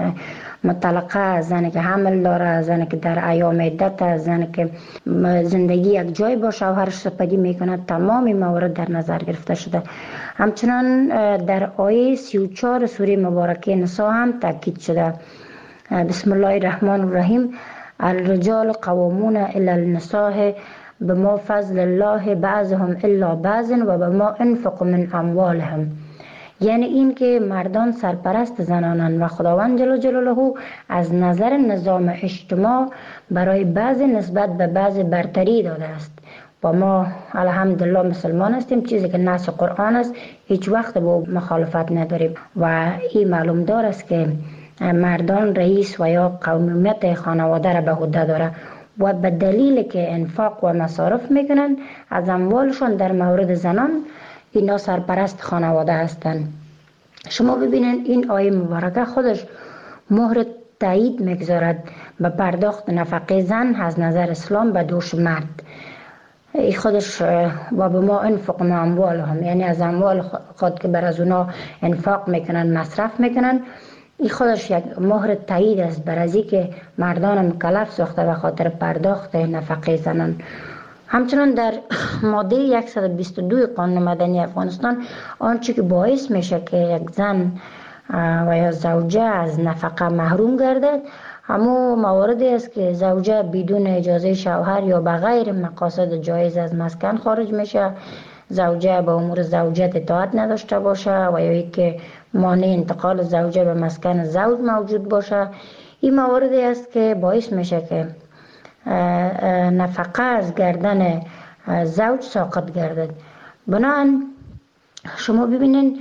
مطلقه، زن که حمل داره، زن که در ایام عدت، زن که زندگی یک جای با شوهرش سپری میکنه، تمام موارد در نظر گرفته شده. همچنان در آیه سی و چهار سوره مبارکه نساء هم تاکید شده. بسم الله الرحمن الرحیم: الرجال قوامون الی النساء بما فضل الله بعضهم الا بعض و بما انفقوا من اموالهم. یعنی این که مردان سرپرست زنانند و خداوند جل جلاله از نظر نظام اجتماع برای بعض نسبت به بعض برتری داده است و ما الحمدلله مسلمان هستیم، چیزی که نص قرآن است هیچ وقت با مخالفت نداریم و این معلوم دار است که مردان رئیس و یا قومیت خانواده را به عهده داره و به دلیل که انفاق و مصارف میکنن از اموالشان در مورد زنان اینا سرپرست خانواده هستند. شما ببینید این آیه مبارکه خودش مهر تایید میگذارد به پرداخت نفقه زن از نظر اسلام به دوش مرد. ای خودش و به ما انفق ما اموالهم، یعنی از اموال خود که بر از اونا انفاق میکنن، مصرف میکنن، این خودش یک مهر تایید است بر از که مردان مکلف ساخته به خاطر پرداخت نفقه زنان. همچنان در ماده صد و بیست و دو قانون مدنی افغانستان آنچه که باعث میشه که یک زن و یا زوجه از نفقه محروم گردد همو مواردی است که زوجه بدون اجازه شوهر یا بغیر مقاصد جایز از مسکن خارج میشه، زوجه به امور زوجت اطاعت نداشته باشه و یا که مانع انتقال زوجه به مسکن زوج موجود باشه. این مواردی است که باعث میشه که نفقه از گردن زوج ساقط گردد. بنابراین شما ببینید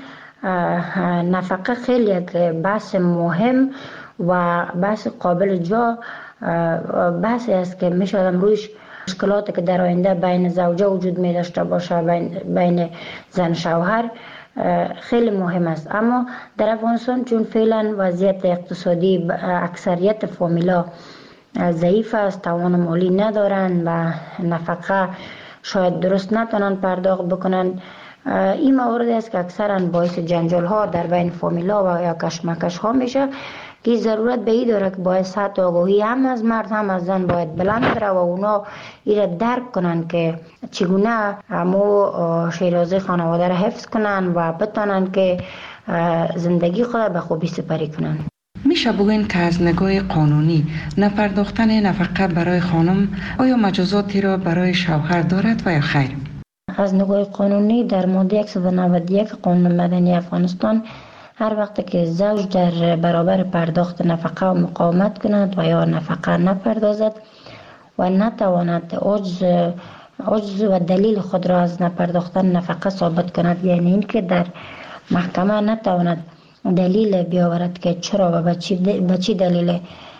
نفقه خیلی یک بحث مهم و بحث قابل جا بحثی است که میشه رویش مشکلاتی که در آینده بین زوجه وجود می داشته باشه بین, بین زن شوهر خیلی مهم است. اما در افغانستان چون فعلا وضعیت اقتصادی اکثریت فامیلا ضعیف است، توان مالی ندارن و نفقه شاید درست نتونن پرداخت بکنن، این موارد است که اکثرا باعث جنجال ها در بین فامیلا و یا کشمکش ها میشه که ضرورت به این داره که باید سطح آگاهی هم از مرد هم از زن باید بلند بره و اونا ایره درک کنن که چگونه همو شیرازه خانواده را حفظ کنن و بتانن که زندگی خود به خوبی سپری کنن. میشه بگوین که از نگاه قانونی نپرداختن نفقه برای خانم آیا مجازاتی را برای شوهر دارد و یا خیر؟ از نگاه قانونی در ماده صد و نود و یک قانون مدنی افغانستان هر وقت که زوج در برابر پرداخت نفقه و مقاومت کند و یا نفقه نپردازد و نتواند عجز عجز و دلیل خود را از نپرداختن نفقه ثابت کند، یعنی اینکه در محکمه نتواند دلیل بیاورد که چرا و به چی دلیل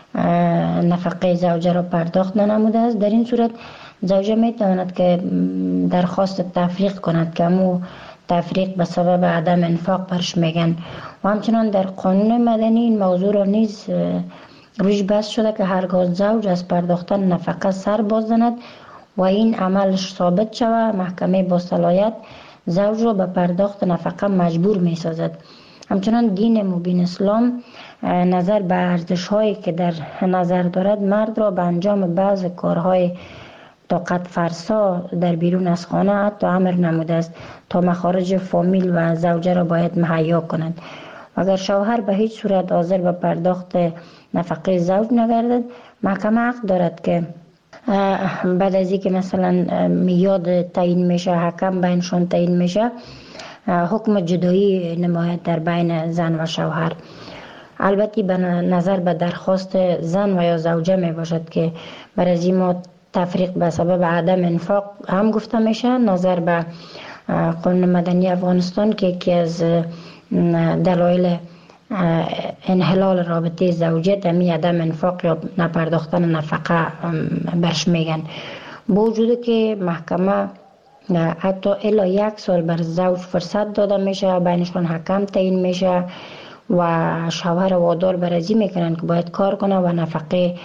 نفقه زوجه را پرداخت ننموده است، در این صورت زوجه می تواند که درخواست تفریق کند که همو تفریق به سبب عدم انفاق برش میگن. و همچنان در قانون مدنی این موضوع را نیز روش بحث شده که هرگاه زوج از پرداختن نفقه سر باز زند و این عملش ثابت شود، محکمه با صلاحیت زوج را به پرداخت نفقه مجبور می سازد. همچنان دین مبین اسلام نظر به ارزش هایی که در نظر دارد مرد را به انجام بعض کارهای طاقت فرسا در بیرون از خانه حتی امر نموده است تا مخارج فامیل و زوجه را باید مهیا کنند. و اگر شوهر به هیچ صورت حاضر به پرداخت نفقه زوج نگردد، محکمه حق دارد که بعد از اینکه مثلا میاد تعیین میشه، حکم بینشان تعیین میشه، حکم جدایی نماید در بین زن و شوهر. البته به نظر به درخواست زن و یا زوجه می باشد که برای از این ما تفریق به سبب عدم انفاق هم گفته میشه. نظر به قانون مدنی افغانستان که یکی از دلایل انحلال رابطه زوجیت همی عدم انفاق یا نپرداختن نفقه برش میگن. با وجود که محکمه حتی الا یک سال بر زوج فرصت داده میشه، بینشون حکم تعیین میشه و شوهر وادار برازی میکنن که باید کار کنه و نفقه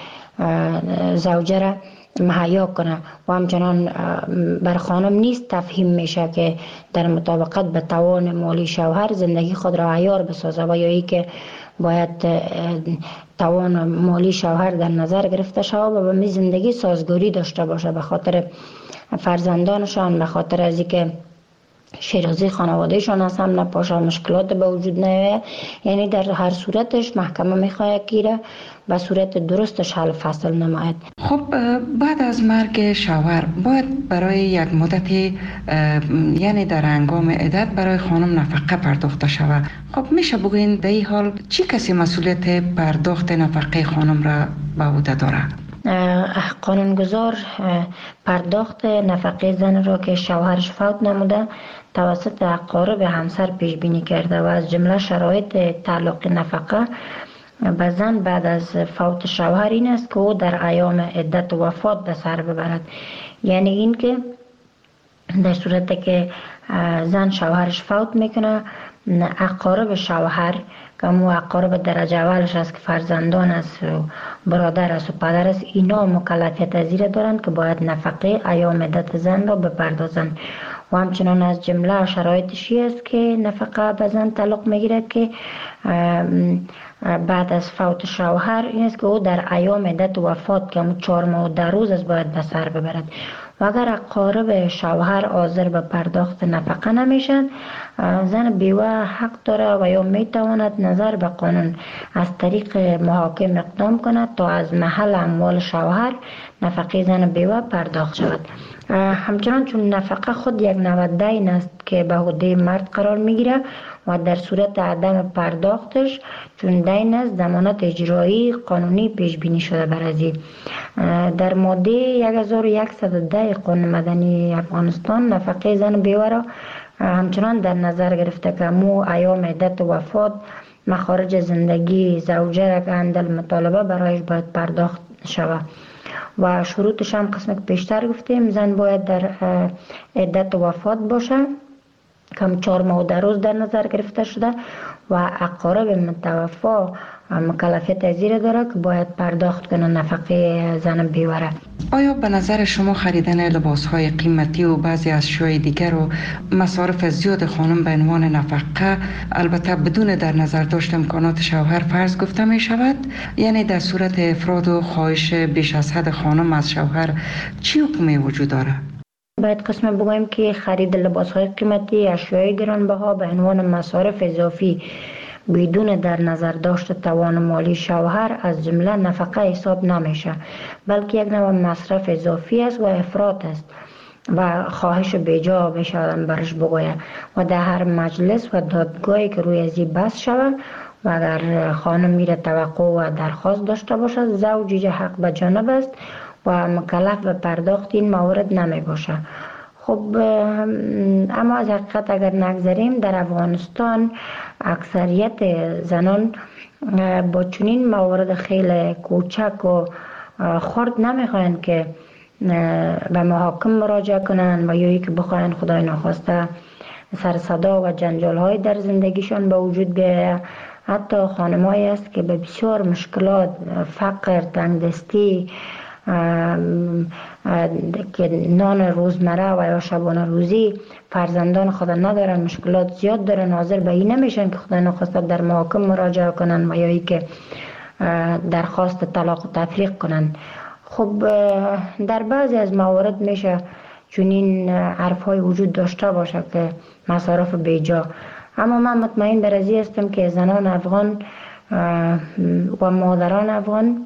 زوجه را مهیا کنه و همچنان بر خانم نیست تفهیم میشه که در مطابقت به توان مالی شوهر زندگی خود را عیار بسازه و یا ای که باید توان مالی شوهر در نظر گرفته شود و به می زندگی سازگاری داشته باشه به خاطر فرزندانشان، به خاطر از اینکه شیرازی خانوادهشان از هم نپاشه، مشکلات به وجود نیاید. یعنی در هر صورتش محکمه میخواد که به صورت درستش حل فصل نماید. خب بعد از مرگ شوهر باید برای یک مدتی یعنی در هنگام عدت برای خانم نفقه پرداخته شود. خب میشه بگوین در این حال چی کسی مسئولیت پرداخت نفقه خانم را به عهده داره؟ قانونگذار پرداخت نفقه زن را که شوهرش فوت نموده توسط اقارب همسر پیش بینی کرده و از جمله شرایط تعلق نفقه به زن بعد از فوت شوهر این است که او در ایام عدت و وفات به سر ببرد. یعنی این که در صورتی که زن شوهرش فوت میکنه، اقارب شوهر که مو اقارب درجه اولش است که فرزندان است و برادر است و پدر است، اینا مکلفیت از این دارند که باید نفقه ایام عدت زن را بپردازند و همچنان از جمله شرایطشی است که نفقه به زن تعلق میگیرد که بعد از فوت شوهر این است که او در ایام عدت وفات که همون چهار ماه و ده روز است باید به سر ببرد و اگر اقارب شوهر حاضر به پرداخت نفقه نمیشن زن بیوه حق داره و یا میتواند نظر به قانون از طریق محاکم اقدام کند تا از محل اموال شوهر نفقه زن بیوه پرداخت شود. همچنان چون نفقه خود یک نوع دین است که به عهده مرد قرار میگیره و در صورت عدم پرداختش چون دین است ضمانت اجرایی قانونی پیش بینی شده بر ازی. در ماده هزار و صد و ده قانون مدنی افغانستان نفقه زن بیوه را همچنان در نظر گرفته که مو ایام عدت وفات مخارج زندگی زوجه را که اندل مطالبه برایش باید پرداخت شود و شروطش هم قسم که پیشتر گفتیم زن باید در عدت وفات باشه کم چهار ماه و ده روز در نظر گرفته شده و اقارب متوفا مکلفیت ازیر داره که باید پرداخت کنه نفقه زن بیوره. آیا به نظر شما خریدن لباسهای قیمتی و بعضی از اشیاء دیگر و مصارف زیاد خانم به عنوان نفقه البته بدون در نظر داشت امکانات شوهر فرض گفته می شود؟ یعنی در صورت افراد و خواهش بیش از حد خانم از شوهر چی حکمی وجود داره؟ باید قسم بگویم که خرید لباسهای قیمتی اشیاء گرانبها به عنوان مصارف اضافی بدون در نظر داشت توان مالی شوهر از جمله نفقه حساب نمیشه بلکه یک نوع مصرف اضافی است و افراط است و خواهش بیجا بشادن برش بگوید و در هر مجلس و دادگاهی که روی ازی بس شود و اگر خانم میره توقع و درخواست داشته باشد زوج حق به جانب است و مکلف به پرداخت این موارد نمی باشه. خب اما از حقیقت اگر نگذاریم در افغانستان اکثریت زنان با چنین موارد خیلی کوچک و خرد نمیخواین که به محاکم مراجعه کنن و یا ای که بخواین خدای ناخواسته سر صدا و جنجال های در زندگیشان به وجود بیاید. حتی خانمایی است که به بسیار مشکلات فقر تنگدستی که نان روزمره و یا شبانه روزی فرزندان خود ندارن مشکلات زیاد دارن حاضر به این نمیشن که خدا نخواسته در محاکم مراجعه کنن و یا ای که درخواست طلاق و تفریق کنن. خب در بعضی از موارد میشه چنین حرف های وجود داشته باشه که مصارف بیجا، اما من مطمئن بر ازی هستم که زنان افغان و مادران افغان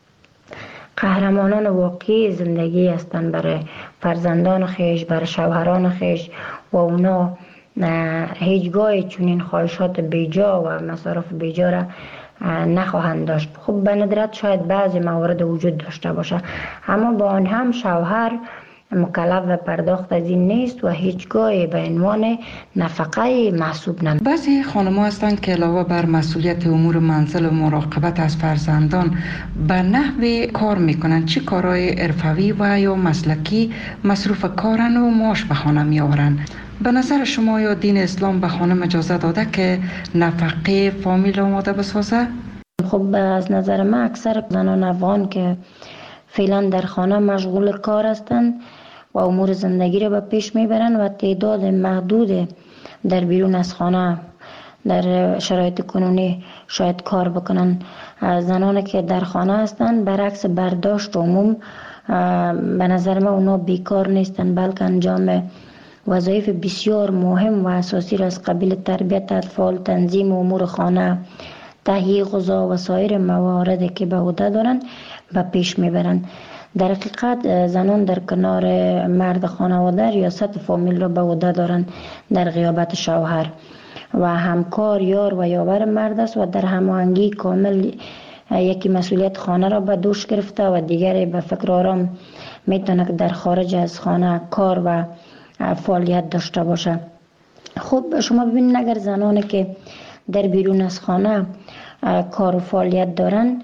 قهرمانان واقعی زندگی هستند برای فرزندان خیش، برای شوهران خیش و اونا هیچگاه چنین خواهشات بیجا و مصارف بیجا را نخواهند داشت. خب به ندرت شاید بعضی موارد وجود داشته باشه، اما با آن هم شوهر مکلف و پرداخت از این نیست و هیچگاه به عنوان نفقه محسوب نمی. بعضی خانم‌ها هستند که علاوه بر مسئولیت امور منزل و مراقبت از فرزندان به نحوی کار میکنند. چه کارهای حرفوی و یا مسلکی مصروف کارن و معاش به خانه میآورند؟ به نظر شما یا دین اسلام به خانم اجازه داده که نفقه فامیل آماده بسازه؟ خب از نظر من اکثر زنان افغان که فعلا در خانه مشغول کار هستند و امور زندگی را به پیش میبرند و تعداد محدود در بیرون از خانه در شرایط کنونی شاید کار بکنن. زنانی که در خانه هستند برعکس برداشت عموم به نظر من اونا بیکار نیستند، بلکه انجام وظایف بسیار مهم و اساسی را از قبیل تربیت اطفال، تنظیم امور خانه، تهیه غذا و سایر مواردی که به عهده دارند به پیش میبرند. در حقیقت زنان در کنار مرد خانواده ریاست فامیل را به عهده دارند در غیابت شوهر و همکار، یار و یاور مرد است و در هماهنگی کامل یکی مسئولیت خانه را به دوش گرفته و دیگری به فکر آرام میتونه که در خارج از خانه کار و فعالیت داشته باشه. خب شما ببینید اگر زنانی که در بیرون از خانه کار و فعالیت دارن،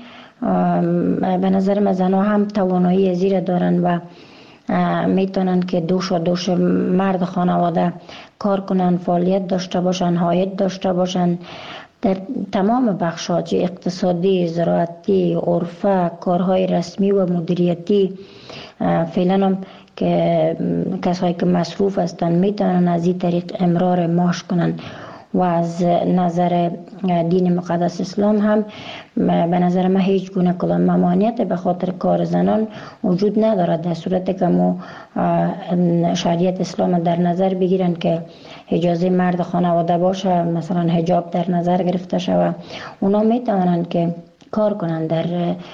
به نظر من زنها هم توانایی زیر دارن و میتونن که دوش و دوش مرد خانواده کار کنن، فعالیت داشته باشن، عاید داشته باشن در تمام بخش‌ها، اقتصادی، زراعتی، عرفه، کارهای رسمی و مدیریتی. فعلا هم که کسایی که مصروف هستند میتونن از این طریق امرار معاش کنن و از نظر دین مقدس اسلام هم به نظر من هیچ گونه کدام ممانعت به خاطر کار زنان وجود ندارد، در صورتی که ما شریعت اسلام در نظر بگیرن که اجازه مرد خانواده باشه، مثلا حجاب در نظر گرفته شود، اونا میتونن که کار کنن. در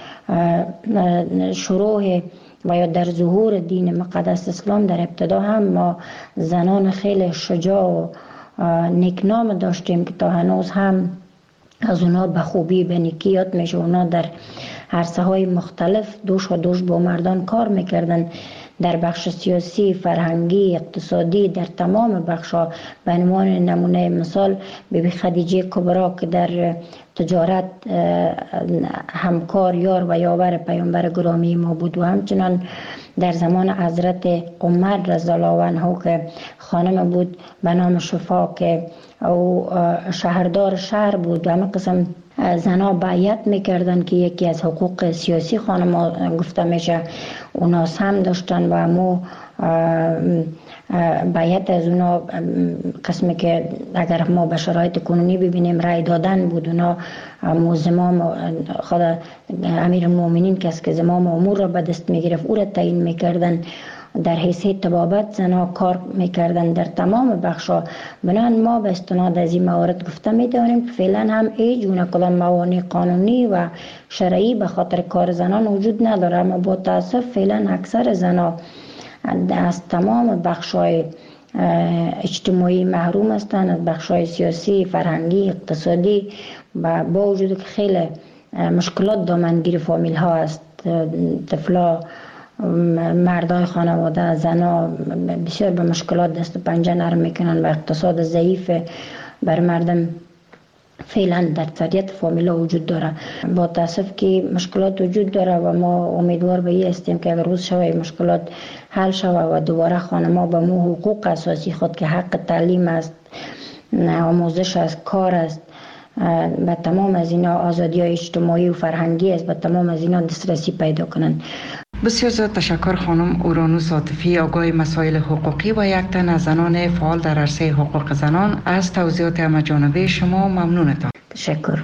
شروع و یا در ظهور دین مقدس اسلام در ابتدا هم ما زنان خیلی شجاع و نیکنام داشتیم که تا هنوز هم از اونا به خوبی به نیکی یاد میشه. اونا در عرصه های مختلف دوش و دوش با مردان کار میکردن، در بخش سیاسی، فرهنگی، اقتصادی، در تمام بخش‌ها. به عنوان نمونه مثال بیبی خدیجه کبرا که در تجارت همکار یار و یاور پیامبر گرامی ما بود و همچنان در زمان حضرت عمر رضی الله عنه که خانم بود به نام شفا که او شهردار شهر بود و همه قسم زنها بیعت میکردن که یکی از حقوق سیاسی خانم گفته میشه اونا هم داشتن و امو بیعت از اونا قسمی که اگر ما به شرایط کنونی ببینیم رای دادن بود. اونا امو زمام خود امیر المؤمنین کس که زمام امور را به دست میگرفت او را تعیین میکردن، در حیثیت طبابت زنها کار میکردن در تمام بخشا. بنابراین ما به استناد از این موارد گفته میدانیم که فعلا هم هیچ گونه کدام موانع قانونی و شرعی به خاطر کار زنان وجود نداره، اما با تاسف فعلا اکثر زنها از تمام بخشای اجتماعی محروم هستند، از بخشای سیاسی، فرهنگی، اقتصادی، و با وجود که خیلی مشکلات دامنگیر فامیل ها است، طفلا، مردای خانواده، زنا بسیار به مشکلات دست و پنجه نرم میکنن و اقتصاد ضعیف بر مردم فعلا در طبیعت فامیلا وجود داره. با تاسف که مشکلات وجود داره و ما امیدوار به این هستیم که اگر روز شوه مشکلات حل شوه و دوباره خانما به مو حقوق اساسی خود که حق تعلیم است، آموزش است، کار است، به تمام از اینا آزادی های اجتماعی و فرهنگی است، به تمام از اینا دسترسی پیدا کنند. بسیار زیاد تشکر خانم اورانوس عاطفی، آگاه مسائل حقوقی و یک تن از زنان فعال در عرصه حقوق زنان. از توضیحات همه‌جانبه شما ممنونتم. تشکر.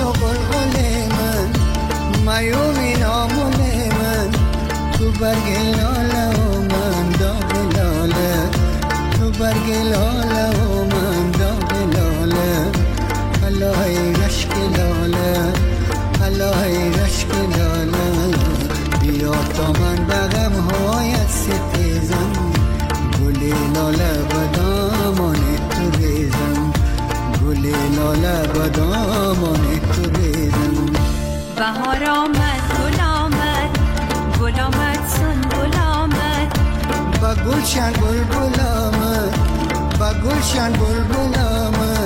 و گلگل من میومی نامول من تو برگ لاله و من داغ لاله تو برگ لاله و من داغ لاله الهی رشک لاله الهی رشک لاله بیا تا من بغم هایت ستیزم گلی لاله بدامان تو ریزم گلی لاله بدامان تو ریزم بهار آمد گل آمد گل آمد سنبل آمد با گلشن بلبل آمد با گلشن بلبل آمد